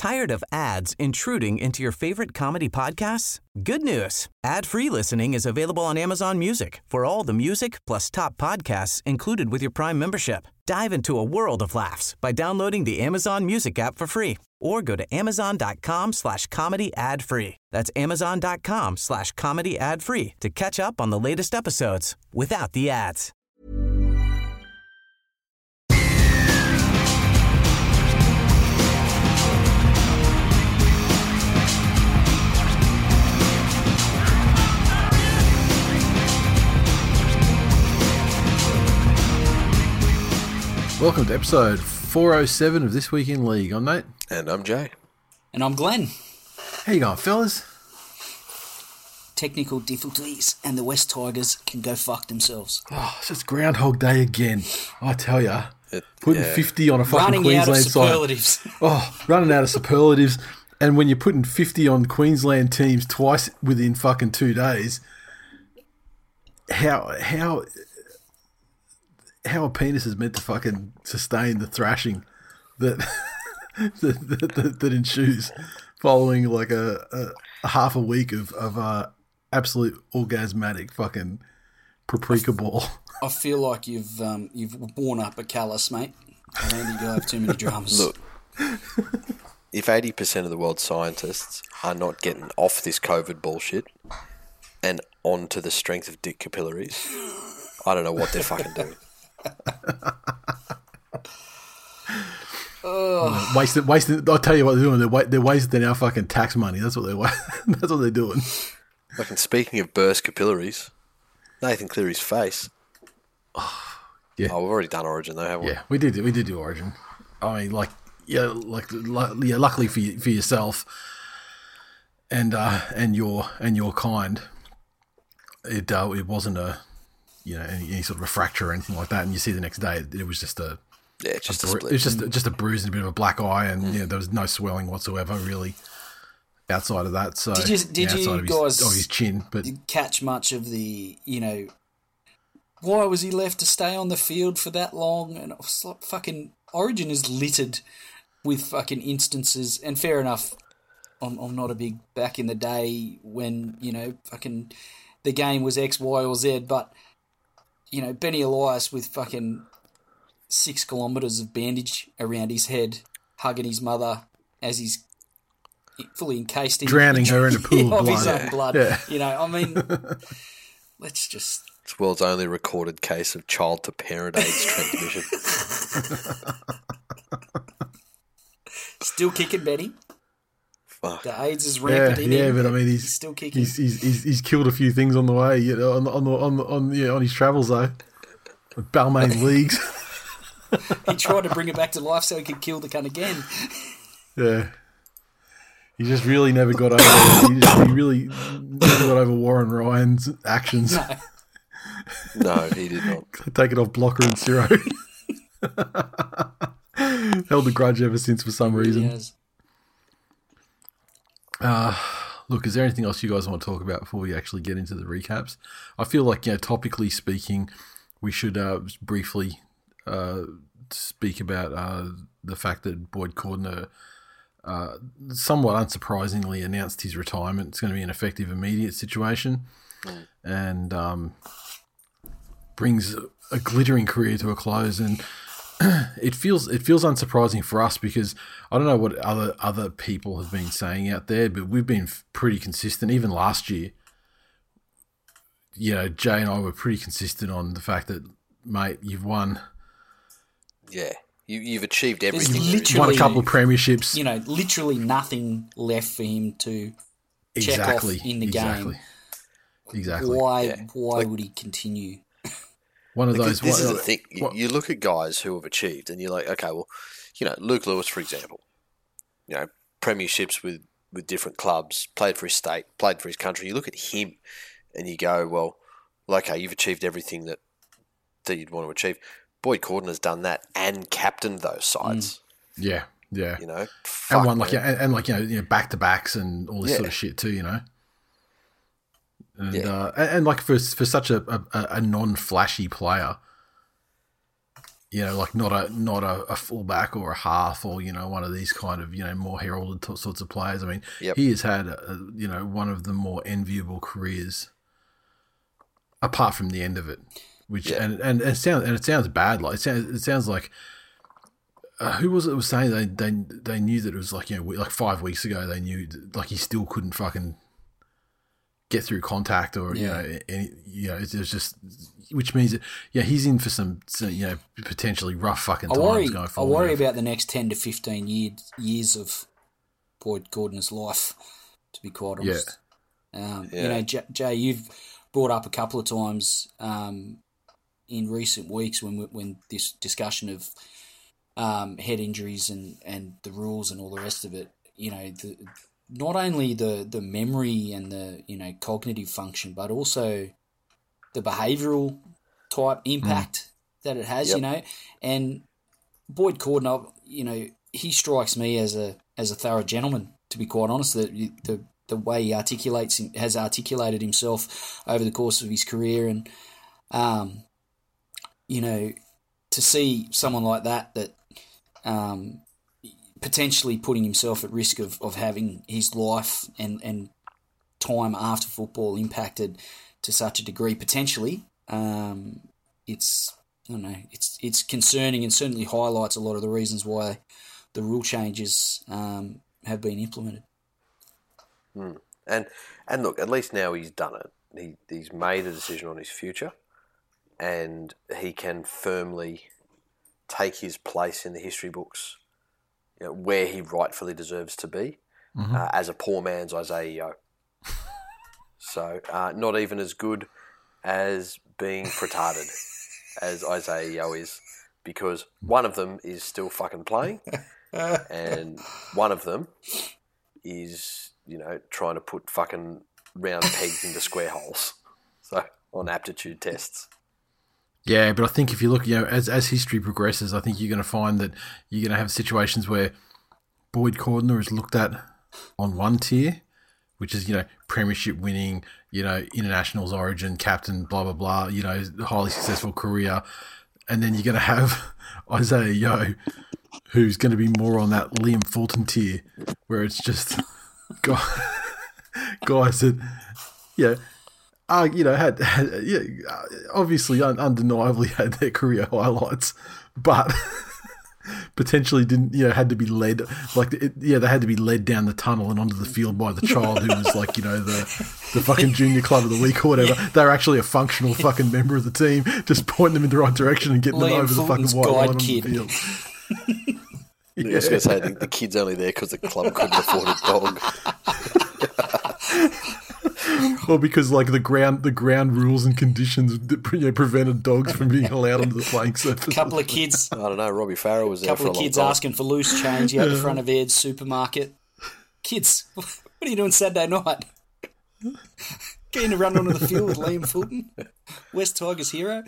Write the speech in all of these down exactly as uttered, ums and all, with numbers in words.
Tired of ads intruding into your favorite comedy podcasts? Good news. Ad-free listening is available on Amazon Music for all the music plus top podcasts included with your Prime membership. Dive into a world of laughs by downloading the Amazon Music app for free or go to amazon.com slash comedy ad free. That's amazon.com slash comedy ad free to catch up on the latest episodes without the ads. Welcome to episode four oh seven of This Week in League. I'm Nate. And I'm Jay. And I'm Glenn. How you going, fellas? Technical difficulties and the West Tigers can go fuck themselves. Oh, it's just Groundhog Day again. I tell ya. It, putting yeah. fifty on a fucking Running out Queensland of side. superlatives. Oh, running out of superlatives. And when you're putting fifty on Queensland teams twice within fucking two days, how how how a penis is meant to fucking sustain the thrashing that that, that, that, that ensues following like a, a, a half a week of of uh, absolute orgasmatic fucking paprika ball. I feel like you've um, you've worn up a callus, mate. I don't think you'll have too many dramas. Look, if eighty percent of the world's scientists are not getting off this COVID bullshit and onto the strength of dick capillaries, I don't know what they're fucking doing. Oh. Wasted, wasted. I'll tell you what they're doing. They're, wa- they're wasting our fucking tax money. That's what they're. Wa- that's what they're doing. Fucking speaking of burst capillaries, Nathan Cleary's face. Yeah. Oh, we've already done Origin though, haven't we? Yeah, we did. We did do Origin. I mean, like, yeah, like, lu- yeah. Luckily for you, for yourself, and uh, and your and your kind, it uh, it wasn't a, you know, any, any sort of a fracture or anything like that. And you see the next day, it, it was just a. Yeah, it's just a, a bru- split. It was just just a bruise and a bit of a black eye, and mm. you know, there was no swelling whatsoever really outside of that. So did you, did yeah, you of guys his, oh, his chin, but catch much of the, you know, why was he left to stay on the field for that long? And it was like fucking Origin is littered with fucking instances, and fair enough, I'm, I'm not a big back in the day when, you know, fucking the game was X, Y, or Z, but, you know, Benny Elias with fucking six kilometres of bandage around his head, hugging his mother as he's fully encased in... Drowning her in a pool of, of blood. his own blood. Yeah. You know, I mean, let's just... It's the world's only recorded case of child-to-parent AIDS transmission. Still kicking, Benny. Fuck. The AIDS is rampant yeah, in yeah, him. but I mean, he's, he's still kicking. He's, he's he's he's killed a few things on the way, you know, on on the, on the, on yeah, on his travels though. Balmain leagues. He tried to bring it back to life so he could kill the cunt again. Yeah. He just really never got over. He, just, he really never got over Warren Ryan's actions. No. No, he did not. Take it off Blocker and Ciro. Held a grudge ever since for some reason. Yes. Uh, look, is there anything else you guys want to talk about before we actually get into the recaps? I feel like, you know, topically speaking, we should uh, briefly uh, speak about uh, the fact that Boyd Cordner, uh, somewhat unsurprisingly, announced his retirement. It's going to be an effective, immediate situation, mm. and um, brings a glittering career to a close. And it feels it feels unsurprising for us because I don't know what other other people have been saying out there, but we've been pretty consistent. Even last year, you know, Jay and I were pretty consistent on the fact that, mate, you've won. Yeah, you, you've achieved There's everything. literally, won a couple of premierships. You know, literally nothing left for him to exactly, check off in the exactly, game. Exactly. Why? Yeah. Why like, would he continue? One of because those. This what, is the thing. You, what, you look at guys who have achieved, and you're like, okay, well, you know, Luke Lewis, for example, you know, premierships with, with different clubs, played for his state, played for his country. You look at him, and you go, well, well okay, you've achieved everything that that you'd want to achieve. Boyd Cordner has done that and captained those sides. Mm. Yeah, yeah. You know, fuck, and one like and, and like you know, you know, back to backs and all this yeah. sort of shit too. You know. And, yeah. uh, and, and like for for such a, a, a non-flashy player, you know, like not a not a, a fullback or a half or, you know, one of these kind of, you know, more heralded t- sorts of players. I mean, Yep. he has had, a, you know, one of the more enviable careers apart from the end of it, which, Yeah. and, and, it sounds, and it sounds bad. Like, it sounds, it sounds like, uh, who was it that was saying they, they, they knew that it was like, you know, like five weeks ago, they knew like he still couldn't fucking get through contact or, you Yeah. know, any, you know, it was just, which means that, yeah, he's in for some, some, you know, potentially rough fucking I times worry, going I forward. worry about the next ten to fifteen years, years of Boyd Gordon's life, to be quite honest. Um, You Yeah. know, J- Jay, you've brought up a couple of times um, in recent weeks when when this discussion of um, head injuries and, and the rules and all the rest of it, you know, the, not only the, the memory and the, you know, cognitive function, but also the behavioural type impact that it has, Yep. you know. And Boyd Cordner, you know, he strikes me as a as a thorough gentleman, to be quite honest. The the, the way he articulates him, has articulated himself over the course of his career, and um, you know, to see someone like that that um, potentially putting himself at risk of, of having his life and, and time after football impacted to such a degree, potentially, um, it's I don't know, it's it's concerning and certainly highlights a lot of the reasons why the rule changes um, have been implemented. Mm. And and look, at least now he's done it. He he's made a decision on his future, and he can firmly take his place in the history books, you know, where he rightfully deserves to be, Mm-hmm. uh, as a poor man's Isaiah Yeo. So uh, not even as good as being retarded as Isaiah Yeo is, because one of them is still fucking playing, and one of them is, you know, trying to put fucking round pegs into square holes. So on aptitude tests. Yeah, but I think if you look, you know, as as history progresses, I think you're going to find that you're going to have situations where Boyd Cordner is looked at on one tier, which is, you know, premiership winning, you know, internationals origin, captain, blah, blah, blah, you know, highly successful career. And then you're going to have Isaiah Yeo, who's going to be more on that Liam Fulton tier, where it's just guys, guys that, yeah, uh, you know, had, had yeah, obviously un- undeniably had their career highlights, but potentially didn't, you know, had to be led, like, it, yeah, they had to be led down the tunnel and onto the field by the child who was like, you know, the the fucking junior club of the week or whatever. Yeah. They're actually a functional fucking member of the team, just pointing them in the right direction and getting Liam them over Fulton's the fucking white line on kid. the field. Yeah. I was going to say the, the kid's only there because the club couldn't afford a dog. Or because, like, the ground the ground rules and conditions that, you know, prevented dogs from being allowed onto the playing surface. A couple of kids, I don't know. Robbie Farrell was a there couple for a of long kids time. asking for loose change out the front of Ed's supermarket. Kids, what are you doing Saturday night? Getting to run onto the field with Liam Fulton, West Tigers hero.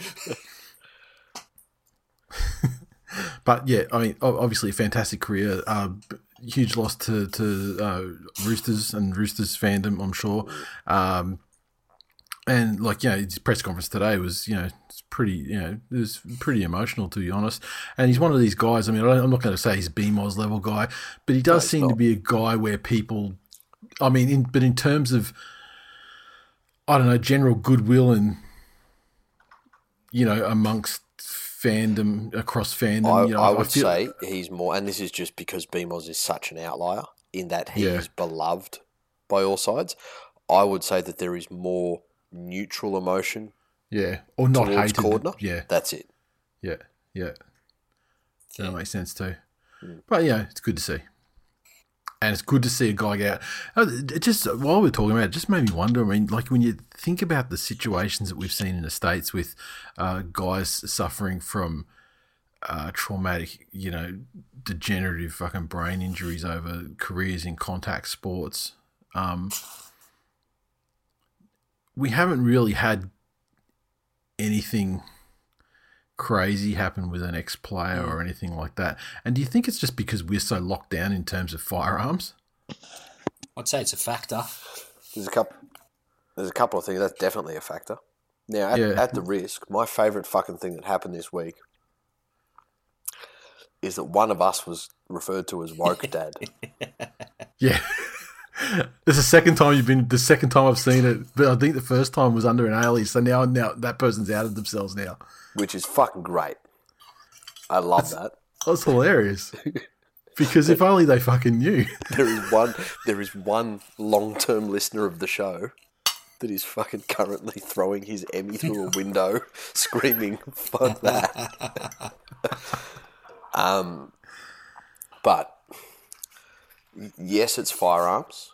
But yeah, I mean, o- obviously a fantastic career. Uh, huge loss to to uh, Roosters and Roosters fandom, I'm sure. Um, and like, you know, his press conference today was, you know, it's pretty, you know, it was pretty emotional, to be honest. And he's one of these guys. I mean, I don't, I'm not going to say he's B M O S level guy, but he does No, seem not. to be a guy where people, I mean, in, but in terms of, I don't know, general goodwill and, you know, amongst fandom, across fandom. I, you know, I would feel, say he's more, and this is just because B M O S is such an outlier in that he Yeah. is beloved by all sides. I would say that there is more neutral emotion yeah, or not towards hated. Cordner. Yeah, That's it. yeah, yeah. That makes sense too. Mm. But yeah, it's good to see. And it's good to see a guy get out. Uh, It just, while we're talking about it, it just made me wonder. I mean, like when you think about the situations that we've seen in the States with uh, guys suffering from uh, traumatic, you know, degenerative fucking brain injuries over careers in contact sports, um, we haven't really had anything crazy happen with an ex-player or anything like that. And do you think it's just because we're so locked down in terms of firearms? I'd say it's a factor. There's a couple. There's a couple of things. That's definitely a factor. Now, at, Yeah. at the risk, my favourite fucking thing that happened this week is that one of us was referred to as woke dad. Yeah. It's the second time you've been. The second time I've seen it, but I think the first time was under an alias. So now, now that person's outed themselves now, which is fucking great. I love that's, that. That's hilarious. Because if only they fucking knew. There is one. There is one long-term listener of the show that is fucking currently throwing his Emmy through a window, screaming, "Fuck that!" um, but yes, it's firearms.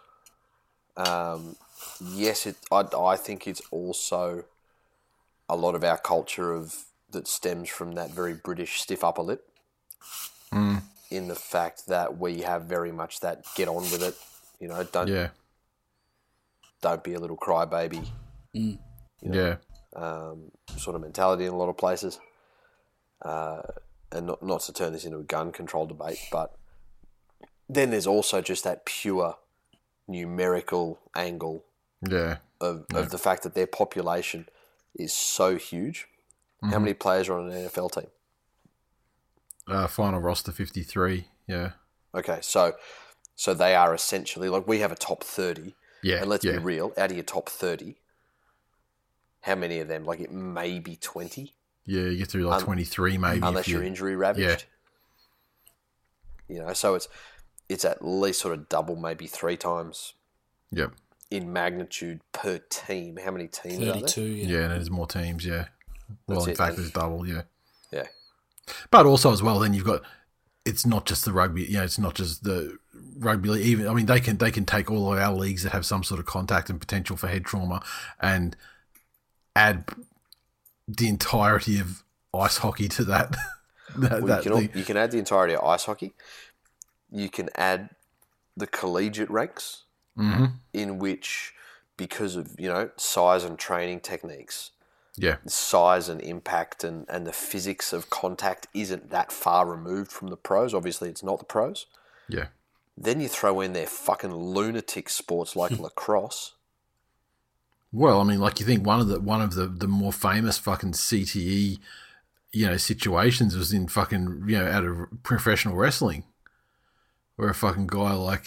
Um, yes, it. I, I think it's also a lot of our culture of that stems from that very British stiff upper lip. Mm. In the fact that we have very much that get on with it, you know, don't yeah. don't be a little crybaby, mm. you know, yeah, um, sort of mentality in a lot of places. Uh, and not not to turn this into a gun control debate, but then there's also just that pure numerical angle yeah. of, yeah. of the fact that their population is so huge. Mm-hmm. How many players are on an N F L team? Uh, final roster fifty-three, yeah. Okay, so so they are essentially, like we have a top thirty. Yeah, and let's yeah. be real, out of your top thirty, how many of them, like it may be twenty? Yeah, you get through like um, twenty-three maybe. Unless you're injury ravaged. Yeah. You know, so it's it's at least sort of double, maybe three times Yep. in magnitude per team. How many teams thirty-two, are there? yeah. Yeah, and there's more teams, yeah. Well, That's in it, fact, then. there's double, yeah. Yeah. But also as well, then you've got, it's not just the rugby, you know, it's not just the rugby league. Even, I mean, they can they can take all of our leagues that have some sort of contact and potential for head trauma and add the entirety of ice hockey to that. that, Well, that you, can all, you can add the entirety of ice hockey. You can add the collegiate ranks, mm-hmm. in which, because of, you know, size and training techniques, yeah, size and impact and, and the physics of contact isn't that far removed from the pros. Obviously, it's not the pros. Yeah. Then you throw in their fucking lunatic sports like lacrosse. Well, I mean, like you think one of the one of the, the more famous fucking C T E, you know, situations was in fucking, you know, out of professional wrestling, where a fucking guy like,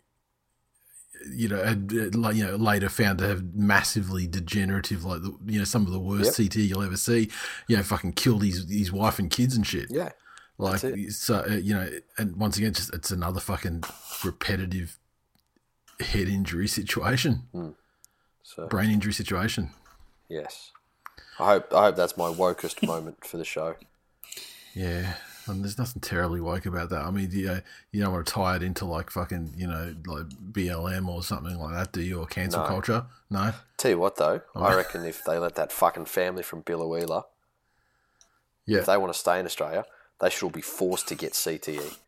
you know, had, like, you know, later found to have massively degenerative, like, the, you know, some of the worst Yep. C T E you'll ever see, you know, fucking killed his his wife and kids and shit. Yeah. Like, that's it. so, uh, you know, and once again, just it's another fucking repetitive head injury situation, Mm. So, brain injury situation. yes. I hope I hope that's my wokest moment for the show. Yeah, and there's nothing terribly woke about that. I mean, you know, you don't want to tie it into like fucking, you know, like B L M or something like that, do you? Or cancel No. culture? No. Tell you what, though, Oh. I reckon if they let that fucking family from Billawheeler, Yeah. if they want to stay in Australia, they should all be forced to get C T E.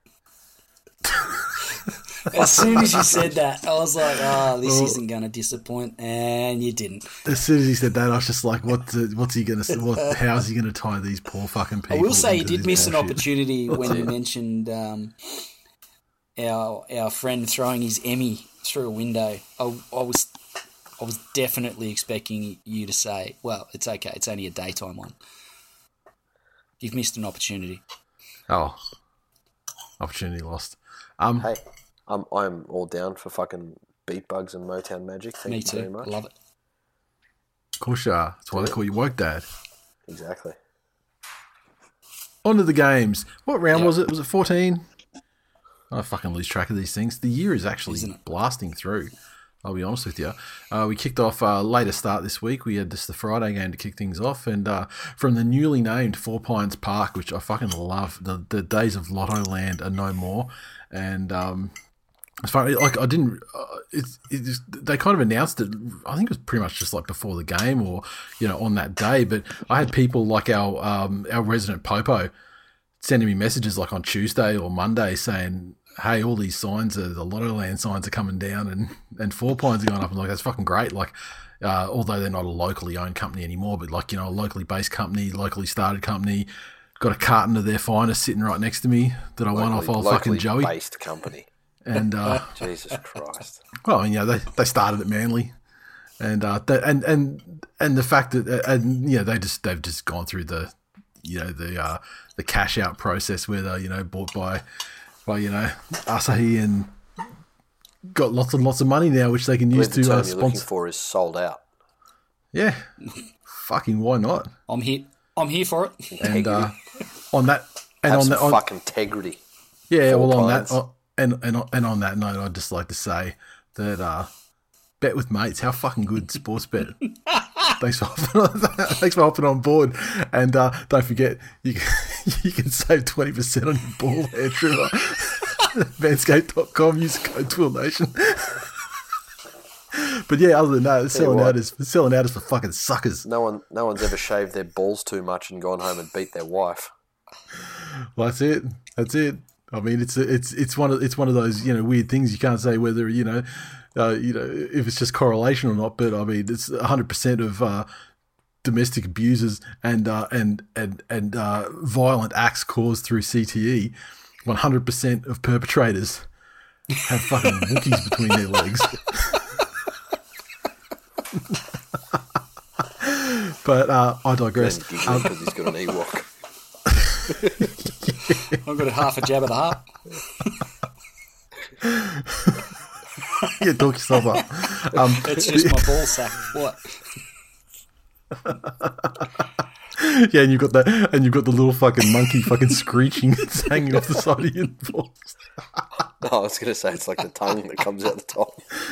As soon as you said that, I was like, oh, this Well- isn't going to disappoint. And you didn't. As soon as he said that, I was just like, "What? The, what's he gonna? What? How's he gonna tie these poor fucking people?" I will say you into did this miss an bullshit? opportunity when you it? mentioned um, our our friend throwing his Emmy through a window. I, I was I was definitely expecting you to say, well, it's okay, it's only a daytime one. You've missed an opportunity. Oh, opportunity lost. Um, Hey, I'm I'm all down for fucking beat bugs and Motown magic. Thank Me you too. very much. Love it. of course you are. That's why they call you woke dad. Exactly. On to the games. What round Yep. was it? Was it fourteen? I fucking lose track of these things. The year is actually Isn't it? blasting through. I'll be honest with you. Uh, we kicked off a later start this week. We had just the Friday game to kick things off. And uh, from the newly named Four Pines Park, which I fucking love, the, the days of Lotto Land are no more. And um, it's funny, like I didn't, uh, it's, it's, they kind of announced it, I think it was pretty much just like before the game or, you know, on that day. But I had people like our, um, our resident Popo sending me messages like on Tuesday or Monday saying, hey, all these signs, are, the Lotto Land signs are coming down and, and Four Pines are going up. And like, that's fucking great. Like, uh, although they're not a locally owned company anymore, but like, you know, a locally based company, locally started company, got a carton of their finest sitting right next to me that I won off old fucking Joey. Based company. And, uh, Jesus Christ. well, you know, they, they started at Manly. And, uh, they, and, and, and the fact that, uh, and, you know, they just, they've just gone through the, you know the uh, the cash out process where they're you know bought by by you know Asahi and got lots and lots of money now, which they can use the to term uh, you're looking sponsor. for is sold out. Yeah, fucking why not? I'm here. I'm here for it. And uh, on that, and Have on some that, on, fucking integrity. yeah, Four well, on pints. that, on, and and on- and on that note, I'd just like to say that uh, bet with mates. How fucking good sports bet. Thanks for hopping on, thanks for hopping on board, and uh, don't forget you can, you can save twenty percent on your ball hair trimmer. Manscaped dot com. Use the code Twill Nation. But yeah, other than that, selling what. out is selling out is for fucking suckers. No one, no one's ever shaved their balls too much and gone home and beat their wife. Well, that's it. That's it. I mean, it's it's it's one of it's one of those you know weird things you can't say whether you know uh, you know if it's just correlation or not. But I mean, it's a hundred percent of uh, domestic abusers and uh, and and and uh, violent acts caused through C T E. One hundred percent of perpetrators have fucking Wookiees between their legs. But uh, I digress. Then giggling because he's got an Ewok. I've got a half a jab of the heart. Yeah, talk yourself up. Um, It's just my ball sack. What? yeah, and you've got that, and you've got the little fucking monkey fucking screeching that's hanging off the side of your balls. No, I was going to say it's like the tongue that comes out the top.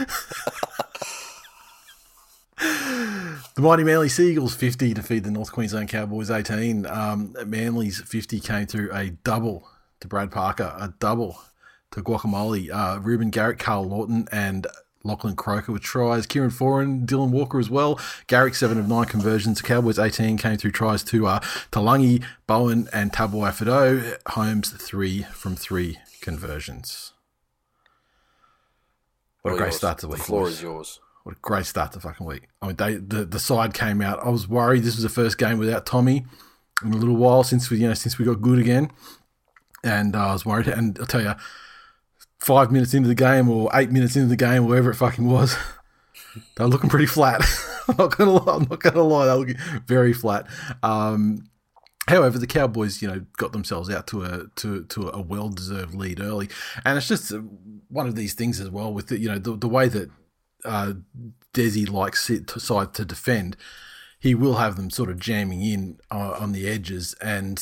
The mighty Manly Seagulls fifty defeat the North Queensland Cowboys eighteen. Um, Manly's fifty came through a double to Brad Parker, a double to Guacamole. Uh, Ruben Garrick, Carl Lawton, and Lachlan Croker with tries. Kieran Foran, Dylan Walker as well. Garrick, seven of nine conversions. Cowboys eighteen came through tries to uh, Talangi, Bowen, and Taboy Fido. Holmes, three from three conversions. What All a great yours. start to the The week. floor boys. is yours. What a great start to the fucking week. I mean, they, the the side came out. I was worried this was the first game without Tommy in a little while since we you know since we got good again, and uh, I was worried. And I'll tell you, five minutes into the game or eight minutes into the game, whatever it fucking was, they were looking pretty flat. I'm not gonna lie. I'm not gonna lie. They were looking very flat. Um, However, the Cowboys, you know, got themselves out to a to to a well deserved lead early, and it's just one of these things as well with the, you know the the way that uh, Desi likes it to side to defend. He will have them sort of jamming in uh, on the edges, and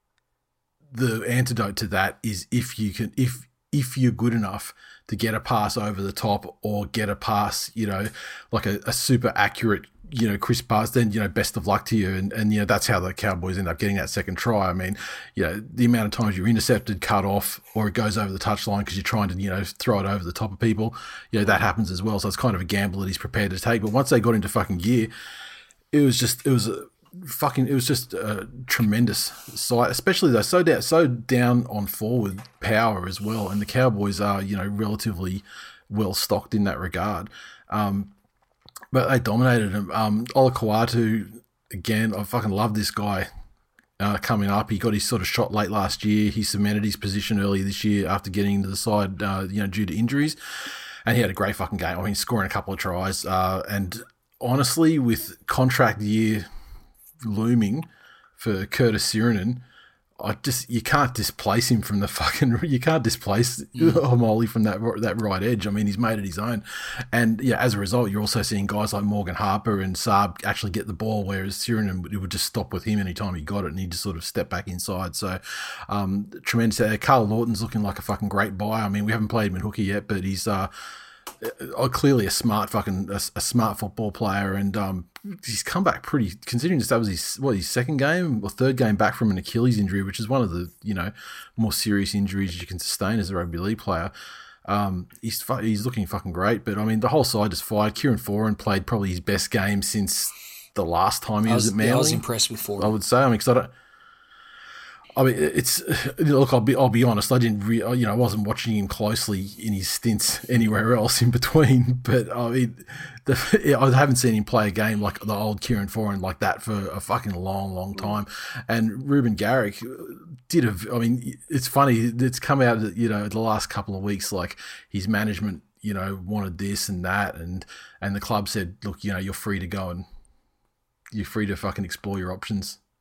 the antidote to that is if you can if if you're good enough to get a pass over the top or get a pass, you know, like a, a super accurate, you know, crisp pass, then, you know, best of luck to you. And, and, you know, that's how the Cowboys end up getting that second try. I mean, you know, the amount of times you're intercepted, cut off, or it goes over the touchline because you're trying to, you know, throw it over the top of people, you know, that happens as well. So it's kind of a gamble that he's prepared to take. But once they got into fucking gear, it was just, it was a fucking, it was just a tremendous sight, especially though, so down, so down on forward power as well. And the Cowboys are, you know, relatively well stocked in that regard. Um, But they dominated him. Um, Olakau'atu, again, I fucking love this guy uh, coming up. He got his sort of shot late last year. He cemented his position earlier this year after getting into the side, uh, you know, due to injuries. And he had a great fucking game. I mean, scoring a couple of tries. Uh, and honestly, with contract year looming for Curtis Sirinen, I just you can't displace him from the fucking you can't displace Homoli from that that right edge. I mean, he's made it his own, and yeah, as a result, you're also seeing guys like Morgan Harper and Saab actually get the ball, whereas Sirinen it would just stop with him anytime he got it, and he just sort of step back inside. So, um, tremendous. Uh, Carl Lawton's looking like a fucking great buy. I mean, we haven't played him in hooky yet, but he's uh, uh clearly a smart fucking a, a smart football player, and um. He's come back pretty, considering that was his what his second game or third game back from an Achilles injury, which is one of the you know more serious injuries you can sustain as a rugby league player. Um, he's he's looking fucking great, but I mean the whole side is fired. Kieran Foran played probably his best game since the last time he I was, was, at Manly. yeah, I was impressed with Foran. I would say. I mean, because I don't. I mean, it's look. I'll be. I'll be honest. I didn't. Re, you know, I wasn't watching him closely in his stints anywhere else in between. But I mean, the, I haven't seen him play a game like the old Kieran Foran like that for a fucking long, long time. And Ruben Garrick did a. I mean, it's funny. It's come out. You know, the last couple of weeks, like his management, you know, wanted this and that, and and the club said, look, you know, you're free to go and you're free to fucking explore your options.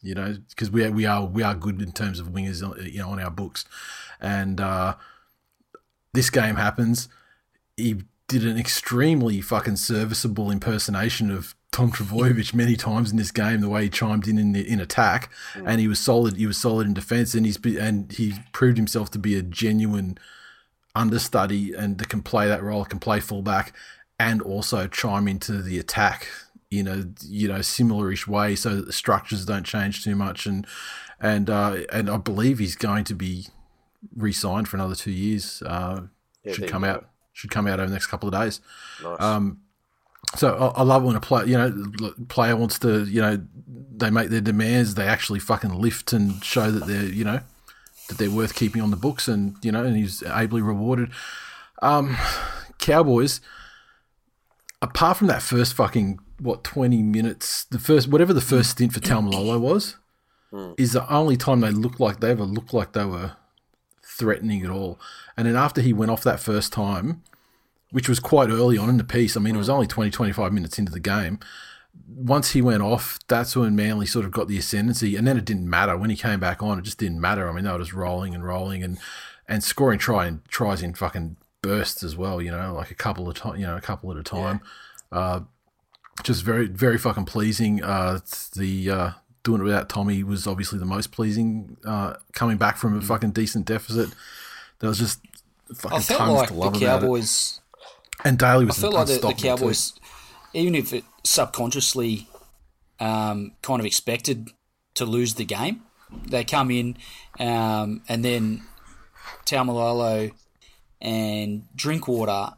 you know, because we are, we are we are good in terms of wingers, you know, on our books. And uh, this game happens. He did an extremely fucking serviceable impersonation of Tom Trbojevic many times in this game. The way he chimed in in, the, in attack, mm. and he was solid. He was solid in defence, and he's and he proved himself to be a genuine understudy and that can play that role, can play fullback, and also chime into the attack in a you know similar-ish way, so that the structures don't change too much. And and uh, and I believe he's going to be re-signed for another two years. Uh, yeah, should come out. Should come out over the next couple of days. Nice. Um, so I, I love when a player, you know, player wants to, you know, they make their demands, they actually fucking lift and show that they're, you know, that they're worth keeping on the books, and you know, and he's ably rewarded. Um, Cowboys, apart from that first fucking what twenty minutes, the first whatever the first stint for Taumalolo was, mm. is the only time they looked like they ever looked like they were threatening at all. And then after he went off that first time, which was quite early on in the piece, I mean, it was only twenty, twenty-five minutes into the game. Once he went off, that's when Manly sort of got the ascendancy, and then it didn't matter. When he came back on, it just didn't matter. I mean, they were just rolling and rolling and, and scoring try and tries in fucking bursts as well, you know, like a couple of time, you know, a couple at a time. Yeah. Uh, just very, very fucking pleasing. Uh, the uh, doing it without Tommy was obviously the most pleasing. Uh, coming back from a fucking decent deficit, there was just fucking I felt tons like to love the about Cowboys. It. And Daly was I felt like the, the unstoppable Cowboys, too. Even if it subconsciously um, kind of expected to lose the game, they come in um, and then Taumalolo and Drinkwater,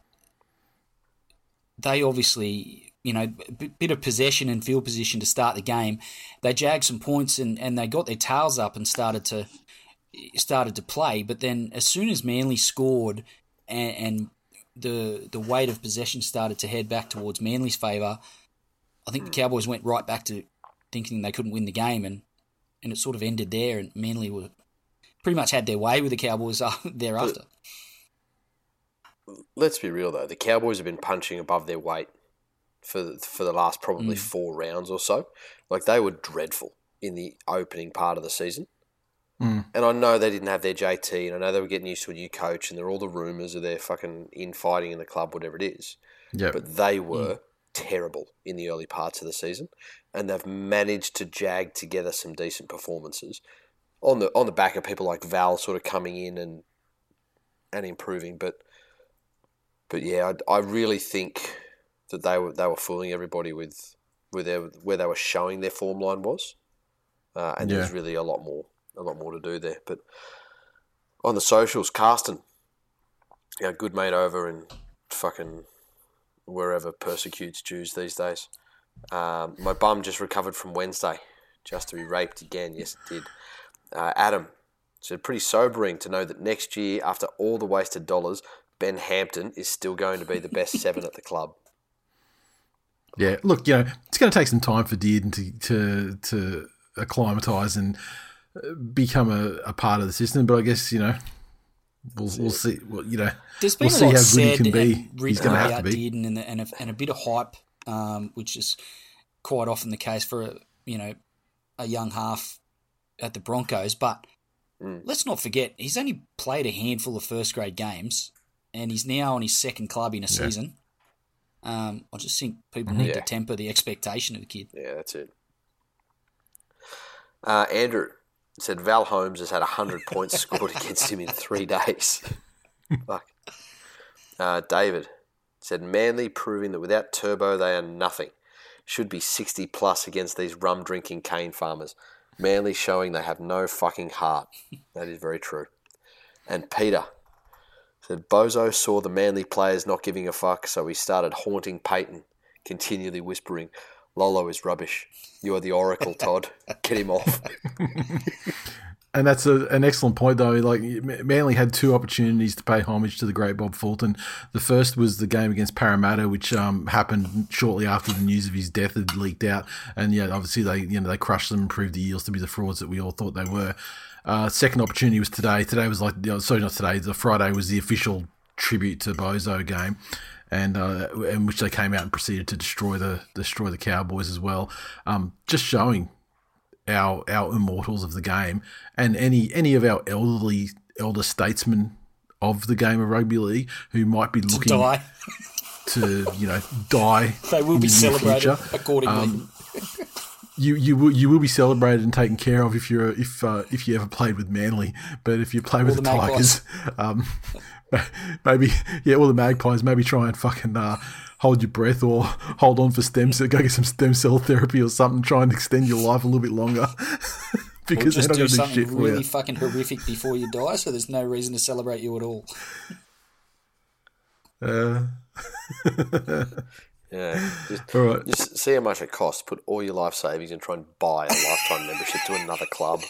they obviously, you know, b- bit of possession and field position to start the game. They jagged some points and, and they got their tails up and started to started to play. But then as soon as Manly scored and, and the the weight of possession started to head back towards Manly's favour, I think the Cowboys went right back to thinking they couldn't win the game, and, and it sort of ended there, and Manly were pretty much had their way with the Cowboys thereafter. But let's be real though, the Cowboys have been punching above their weight for for the last probably mm. four rounds or so. Like, they were dreadful in the opening part of the season. Mm. And I know they didn't have their J T, and I know they were getting used to a new coach, and there are all the rumours of their fucking infighting in the club, whatever it is. Yep. But they were mm. terrible in the early parts of the season, and they've managed to jag together some decent performances on the on the back of people like Val sort of coming in and and improving. But but yeah, I, I really think that they were they were fooling everybody with with their, where they were showing their form line was, uh, and yeah. there's really a lot more. A lot more to do there. But on the socials, Carsten, our good mate over in fucking wherever persecutes Jews these days. Um, my bum just recovered from Wednesday, just to be raped again. Yes, it did. Uh, Adam said, pretty sobering to know that next year, after all the wasted dollars, Ben Hampton is still going to be the best seven at the club. Yeah, look, you know, it's going to take some time for Dearden to to, to acclimatise and become a, a part of the system, but I guess, you know, we'll we'll see. Well, you know, There's been we'll a see lot how good said he can be. And He's going to have about to be. Dearden and, and, a, and a bit of hype, um, which is quite often the case for a, you know, a young half at the Broncos. But mm. let's not forget, he's only played a handful of first grade games, and he's now on his second club in a yeah. season. Um, I just think people need yeah. to temper the expectation of the kid. Yeah, that's it. Uh, Andrew said Val Holmes has had one hundred points scored against him in three days. Fuck. Uh, David said Manly proving that without Turbo they are nothing. Should be sixty plus against these rum-drinking cane farmers. Manly showing they have no fucking heart. That is very true. And Peter said Bozo saw the Manly players not giving a fuck, so he started haunting Peyton, continually whispering, Lolo is rubbish. You are the oracle, Todd. Get him off. And that's a, an excellent point, though. Like, Manly had two opportunities to pay homage to the great Bob Fulton. The first was the game against Parramatta, which um, happened shortly after the news of his death had leaked out. And yeah, obviously they you know they crushed them and proved the Eels to be the frauds that we all thought they were. Uh, second opportunity was today. Today was like sorry, not today. The Friday was the official tribute to Bozo game. And uh, in which they came out and proceeded to destroy the destroy the Cowboys as well. Um, just showing our our immortals of the game and any any of our elderly elder statesmen of the game of rugby league who might be looking to die, to, you know, die. They will in be the near celebrated future. accordingly. Um, You you will you will be celebrated and taken care of if you're if uh, if you ever played with Manly, but if you play with the the Tigers, um, maybe yeah, all the Magpies, maybe try and fucking uh, hold your breath or hold on for stem cell, go get some stem cell therapy or something. Try and extend your life a little bit longer because or just they're not do going to do something shit for really you. fucking horrific before you die, so there's no reason to celebrate you at all. Uh, Yeah, just, all right. just see how much it costs. Put all your life savings and try and buy a lifetime membership to another club.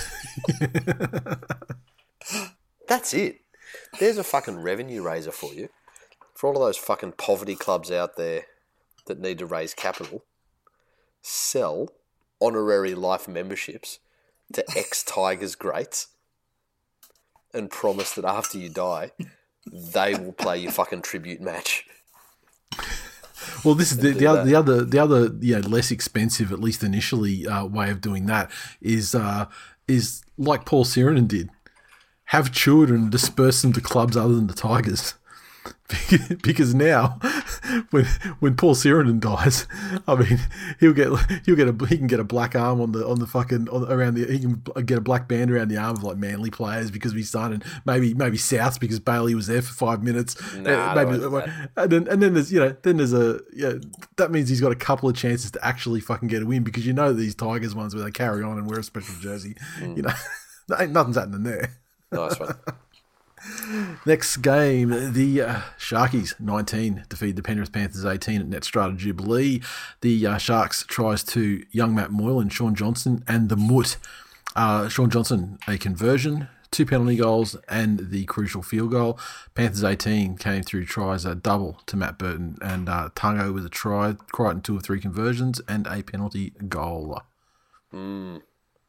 That's it. There's a fucking revenue raiser for you. For all of those fucking poverty clubs out there that need to raise capital, sell honorary life memberships to ex-Tigers greats and promise that after you die, they will play your fucking tribute match. Well, this is the, do the other, that. the other, the other, you know, less expensive, at least initially, uh, way of doing that is uh, is like Paul Sirenen did, have children and disperse them to clubs other than the Tigers, because now, when when Paul Sirenen dies, I mean, he'll get he'll get a he can get a black arm on the on the fucking on, around the he can get a black band around the arm of like Manly players because of his son, and maybe maybe South because Bailey was there for five minutes. Nah, Uh, maybe, I don't like that. and then and then there's you know then there's a yeah that means he's got a couple of chances to actually fucking get a win because you know these Tigers ones where they carry on and wear a special jersey, Mm. you know, ain't nothing's happening there. Nice one. Next game, the uh, Sharkies nineteen defeat the Penrith Panthers eighteen at Netstrata Jubilee. The uh, Sharks tries to young Matt Moylan, Sean Johnson, and the Mutt. Uh, Sean Johnson a conversion, two penalty goals, and the crucial field goal. Panthers eighteen came through tries a double to Matt Burton and uh, Tungo with a try, Crichton two or three conversions, and a penalty goal. Mm.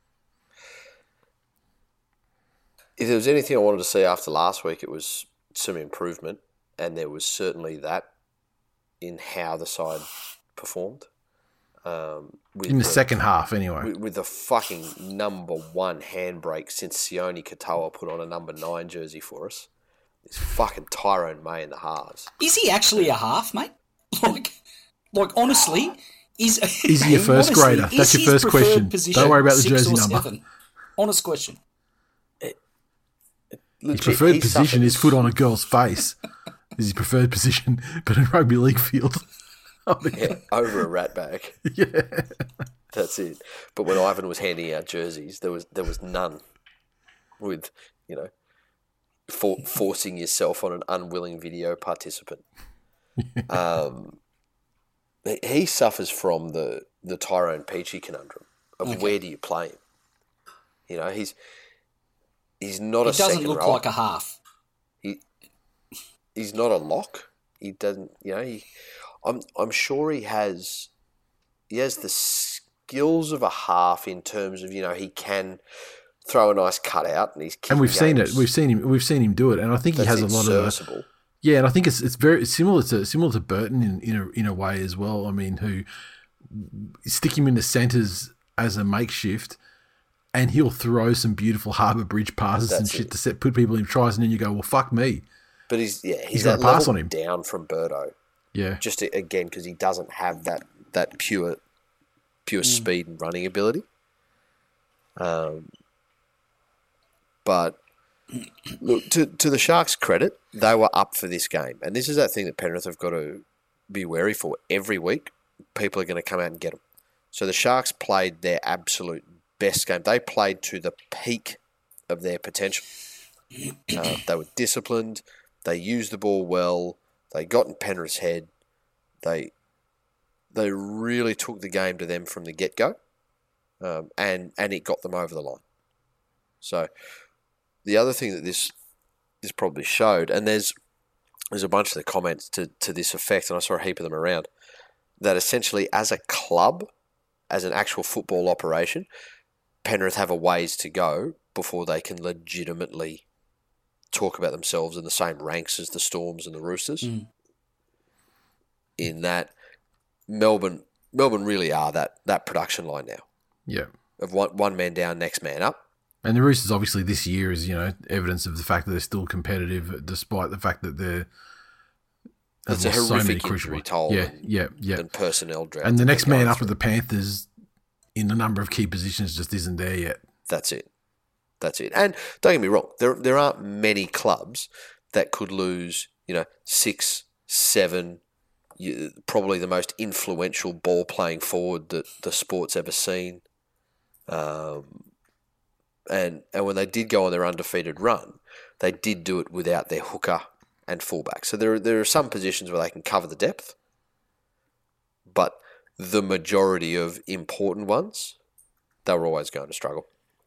If there was anything I wanted to see after last week, it was some improvement, and there was certainly that in how the side performed. Um, with In the second half, anyway. with, with the fucking number one handbrake since Sione Katoa put on a number nine jersey for us. It's fucking Tyrone May in the halves. Is he actually a half, mate? Like, like honestly, is Is he a first honestly, grader? is That's your his first preferred question. position Don't worry about the six jersey or number. seven? Honest question. His Legit, preferred he position is suffers- foot on a girl's face. Is his preferred position, but in rugby league field. I mean, Yeah, over a rat bag. yeah. That's it. But when Ivan was handing out jerseys, there was there was none with, you know, for, forcing yourself on an unwilling video participant. Um, he- he suffers from the, the Tyrone Peachy conundrum of Okay. where do you play him? You know, he's he's not He a doesn't second look row. like a half. He he's not a lock. He doesn't. You know, he. I'm I'm sure he has. He has the skills of a half in terms of, you know, he can throw a nice cutout and he's kicking And we've seen it. games. We've seen him. We've seen him do it, and I think he That's has a lot of. serviceable. Yeah, and I think it's it's very similar to similar to Burton in in a, in a way as well. I mean, who stick him in the centres as a makeshift, and he'll throw some beautiful Harbour Bridge passes and That's shit it. to set put people in tries, and then you go, well, fuck me. But he's yeah he's, got that a pass level on him. down from Birdo. Yeah, Just to, again because he doesn't have that that pure pure speed and running ability. Um, but look, to to the Sharks' credit, they were up for this game, and this is that thing that Penrith have got to be wary for. Every week, people are going to come out and get them. So the Sharks played their absolute best game. They played to the peak of their potential. Uh, they were disciplined. They used the ball well. They got in Penrith's head. They they really took the game to them from the get-go, um, and and it got them over the line. So the other thing that this this probably showed, and there's there's a bunch of the comments to, to this effect, and I saw a heap of them around, that essentially as a club, as an actual football operation, Penrith have a ways to go before they can legitimately talk about themselves in the same ranks as the Storms and the Roosters. Mm. In that Melbourne Melbourne really are that, that production line now. yeah. of one, one man down, next man up. And the Roosters, obviously, this year is, you know, evidence of the fact that they're still competitive, despite the fact that they're. It's a horrific so injury toll. Yeah, and, yeah, yeah. And personnel drought. And the next man up at the Panthers, in a number of key positions, just isn't there yet. That's it. That's it. And don't get me wrong, there there aren't many clubs that could lose, you know, six, seven, you, probably the most influential ball playing forward that the sport's ever seen. Um. And and when they did go on their undefeated run, they did do it without their hooker and fullback. So there, there are some positions where they can cover the depth, but the majority of important ones, they were always going to struggle.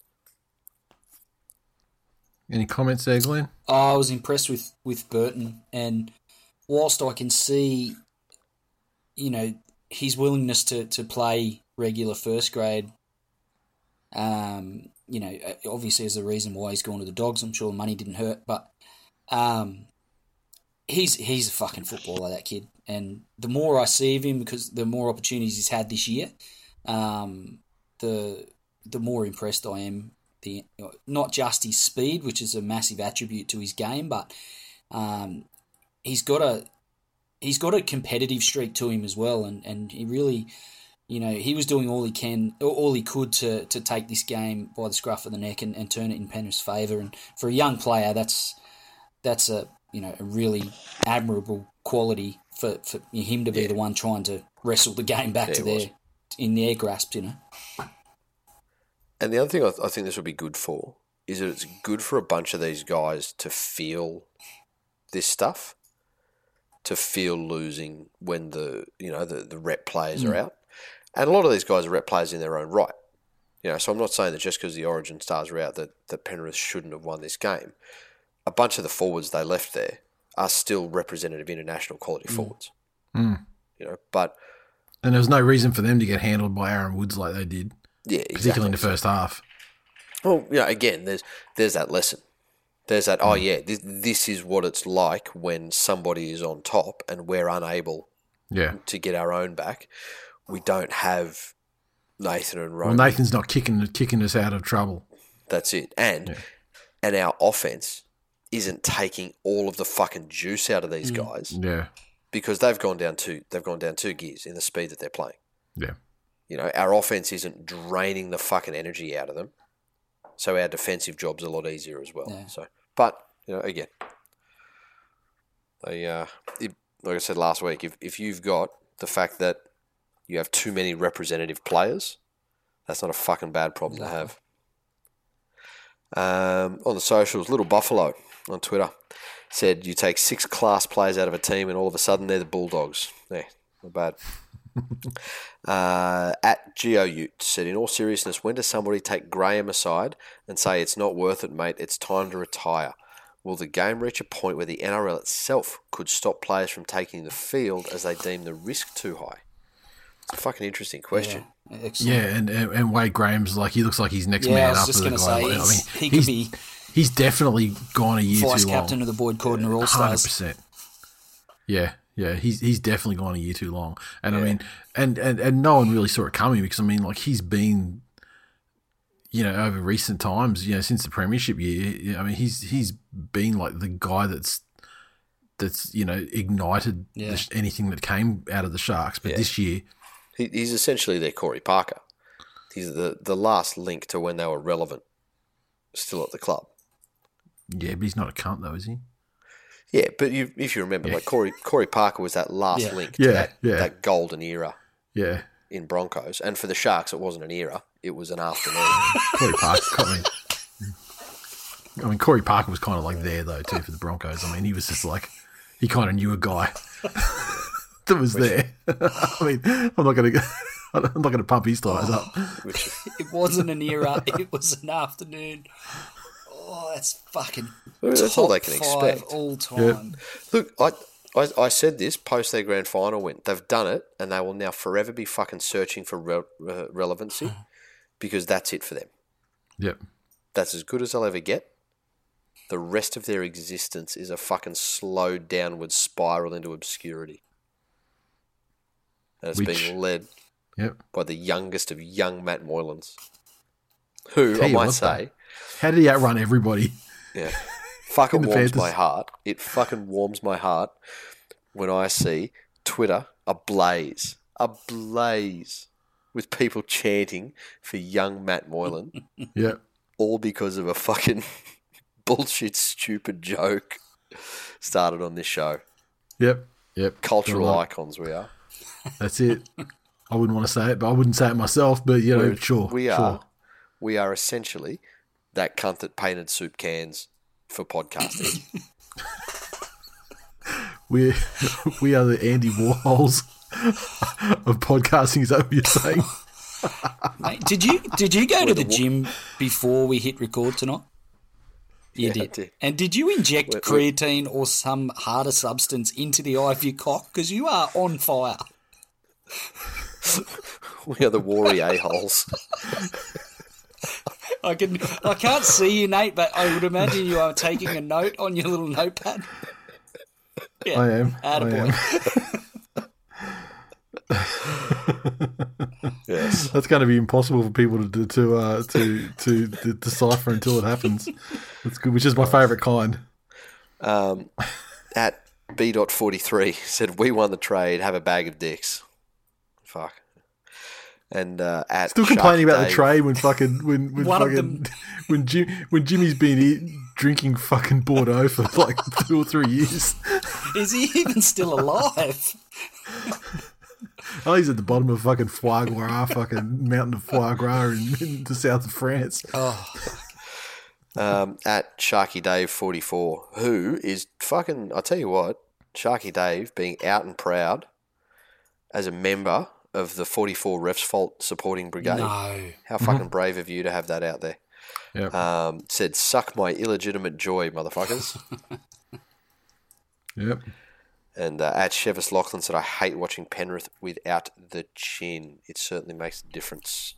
Any comments there, Glenn? I was impressed with, with Burton, and whilst I can see, you know, his willingness to, to play regular first grade, um, you know, obviously there's a reason why he's gone to the Dogs. I'm sure the money didn't hurt, but um, he's he's a fucking footballer, that kid. And the more I see of him, because the more opportunities he's had this year, um, the the more impressed I am. The not just his speed, which is a massive attribute to his game, but um, he's got a he's got a competitive streak to him as well, and, and he really. You know, he was doing all he can, all he could to, to take this game by the scruff of the neck and, and turn it in Penrith's favour. And for a young player, that's that's a you know a really admirable quality for, for him to be yeah. the one trying to wrestle the game back yeah, to their in their grasp. You know. And the other thing I, th- I think this would be good for is that it's good for a bunch of these guys to feel this stuff, to feel losing when the you know the, the rep players mm. are out. And a lot of these guys are rep players in their own right. You know, so I'm not saying that just because the Origin stars are out that, that Penrith shouldn't have won this game. A bunch of the forwards they left there are still representative international quality mm. forwards. Mm. You know, but... And there was no reason for them to get handled by Aaron Woods like they did. Yeah, exactly. Particularly in the first half. Well, you know, again, there's there's that lesson. There's that, mm. oh yeah, this, this is what it's like when somebody is on top and we're unable yeah. to get our own back. We don't have Nathan and Roman. Well, Nathan's not kicking kicking us out of trouble. That's it. And yeah. and our offense isn't taking all of the fucking juice out of these mm. guys. Yeah. Because they've gone down two they've gone down two gears in the speed that they're playing. Yeah. You know, our offense isn't draining the fucking energy out of them. So our defensive job's a lot easier as well. Yeah. So but, you know, again. They uh it, like I said last week, if if you've got the fact that you have too many representative players, that's not a fucking bad problem exactly. to have. Um, on the socials, Little Buffalo on Twitter said you take six class players out of a team and all of a sudden they're the Bulldogs. Yeah, not bad. uh, at GeoUte said, in all seriousness, when does somebody take Graham aside and say it's not worth it, mate, it's time to retire? Will the game reach a point where the N R L itself could stop players from taking the field as they deem the risk too high? It's a fucking interesting question. Yeah, yeah and, and and Wade Graham's like, he looks like he's next yeah, man I was up. just going to say, I mean, he he's, could be he's definitely gone a year too long. Vice captain of the Boyd Cordner All-Stars. one hundred percent. Yeah, yeah, he's he's definitely gone a year too long. And yeah. I mean, and, and, and no one really saw it coming because, I mean, like, he's been, you know, over recent times, you know, since the premiership year, I mean, he's he's been like the guy that's, that's you know, ignited yeah. the, anything that came out of the Sharks. But yeah. this year... He, he's essentially their Corey Parker. He's the, the last link to when they were relevant, still at the club. Yeah, but he's not a cunt though, is he? Yeah, but you, if you remember, yeah. like Corey Corey Parker was that last yeah. link to yeah, that, yeah. that golden era yeah. in Broncos. And for the Sharks, it wasn't an era, it was an afternoon. Corey Parker, I mean, I mean, Corey Parker was kind of like there though too for the Broncos. I mean, he was just like, he kind of knew a guy that was Which, there. I mean, I'm not going to I'm not going to pump his tires oh, up. Which, it wasn't an era, it was an afternoon. Oh, that's fucking well, that's all they can expect all time. Yeah. Look, I, I I said this post their grand final win. They've done it, and they will now forever be fucking searching for re- re- relevancy because that's it for them. Yep, that's as good as they'll ever get. The rest of their existence is a fucking slow downward spiral into obscurity, and it's Which, being led yep. by the youngest of young Matt Moylans. who, Tell I you might what, say, How did he outrun everybody? yeah, fucking the warms Panthers. my heart. It fucking warms my heart when I see Twitter ablaze, ablaze with people chanting for young Matt Moylan, Yeah. all because of a fucking bullshit, stupid joke started on this show. Yep. Yep. Cultural Well, like, icons we are. That's it. I wouldn't want to say it, but I wouldn't say it myself. But you know, We're- sure, we sure. are. We are essentially that cunt that painted soup cans for podcasting. We we are the Andy Warhols of podcasting. Is that what you're saying? Mate, did you did you go to We're the the wa- gym before we hit record tonight? You Yeah, I did. did. And did you inject We're- we're- creatine or some harder substance into the eye of your cock? Because you are on fire. We are the warrior a-holes. I can I can't see you, Nate, but I would imagine you are taking a note on your little notepad. Yeah, I am. attaboy. I am. Yes. That's going to be impossible for people to to uh, to, to to decipher until it happens. That's good, which is my favourite kind. Um, at B forty-three said, we won the trade, have a bag of dicks. Fuck. And uh, at Still complaining Sharky about the Dave- trade when fucking when when One of fucking them- when Jim when Jimmy's been eat, drinking fucking Bordeaux for like two or three years. Is he even still alive? Oh, he's at the bottom of fucking foie gras, fucking mountain of foie gras in, in the south of France. Oh, Um, at Sharky Dave forty-four, who is fucking, I'll tell you what, Sharky Dave being out and proud as a member of the forty-four Refs Fault supporting brigade. no. How fucking brave of you to have that out there. Yeah. Um, said, suck my illegitimate joy, motherfuckers. Yep. And uh, at Chevis Lachlan said, I hate watching Penrith without the chin. It certainly makes a difference.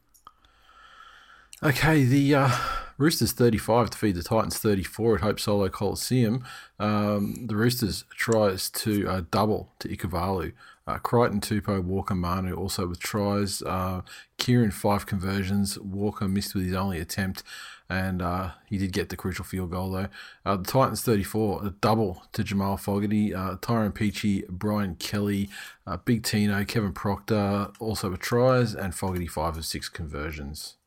Okay, the uh, Roosters thirty-five defeat the Titans thirty-four at Hope Solo Coliseum. Um, the Roosters tries to uh, double to Ikavalu. Uh, Crichton, Tupou, Walker, Manu also with tries. Uh, Kieran, five conversions. Walker missed with his only attempt, and uh, he did get the crucial field goal though. Uh, the Titans thirty-four, a double to Jamal Fogarty. Uh, Tyrone Peachy, Brian Kelly, uh, Big Tino, Kevin Proctor also with tries, and Fogarty five of six conversions.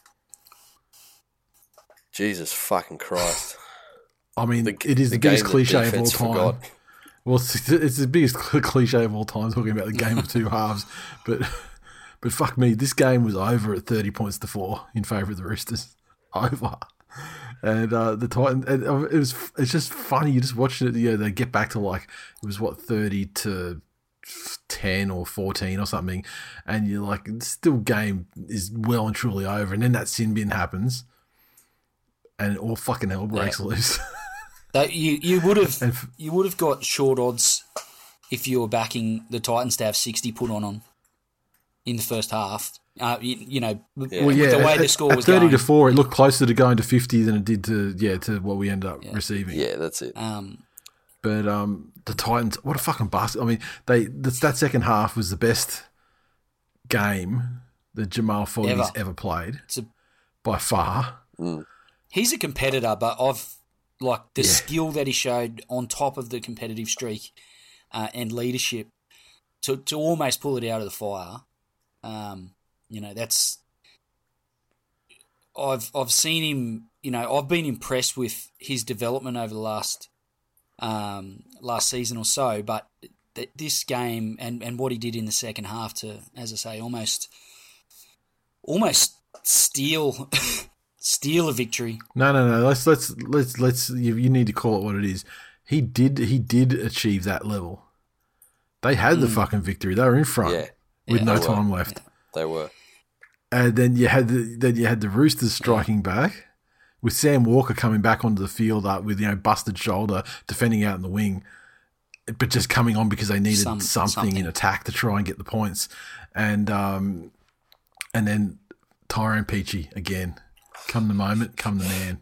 Jesus fucking Christ. I mean, The- it is the, the game biggest that cliche of all defense time. forgot. Well, it's, it's the biggest cliche of all time talking about the game of two halves. But but fuck me, this game was over at thirty points to four in favour of the Roosters. Over. And uh, the Titans, and it was it's just funny. You just watched it. You know, they get back to like it was what thirty to ten or fourteen or something, and you're like, still game is well and truly over. And then that sin bin happens, and all fucking hell breaks Yeah. loose. That you you would have And f- you would have got short odds if you were backing the Titans to have sixty put on on in the first half. Uh, you, you know, Yeah. with Well, yeah, the way at, the score at was thirty going. to four, it looked closer to going to fifty than it did to yeah to what we ended up Yeah. receiving. Yeah, that's it. Um, But um, the Titans, what a fucking basket! I mean, they that, that second half was the best game that Jamal Fogarty's Ever. ever played it's a, by far. he's a competitor, but I've like the Yeah. skill that he showed on top of the competitive streak uh, and leadership to to almost pull it out of the fire. Um, you know, that's I've I've seen him. You know, I've been impressed with his development over the last um, last season or so. But th- this game and, and what he did in the second half to, as I say, almost almost steal steal a victory. No, no, no. Let's let's let's let's. You, you need to call it what it is. He did he did achieve that level. They had the fucking victory. They were in front Yeah. with Yeah, no they were. time left. They were. And then you had the then you had the Roosters striking back with Sam Walker coming back onto the field up with, you know, busted shoulder, defending out in the wing, but just coming on because they needed Some- something, something. in attack to try and get the points. And um, and then Tyrone Peachy again. Come the moment, come the man.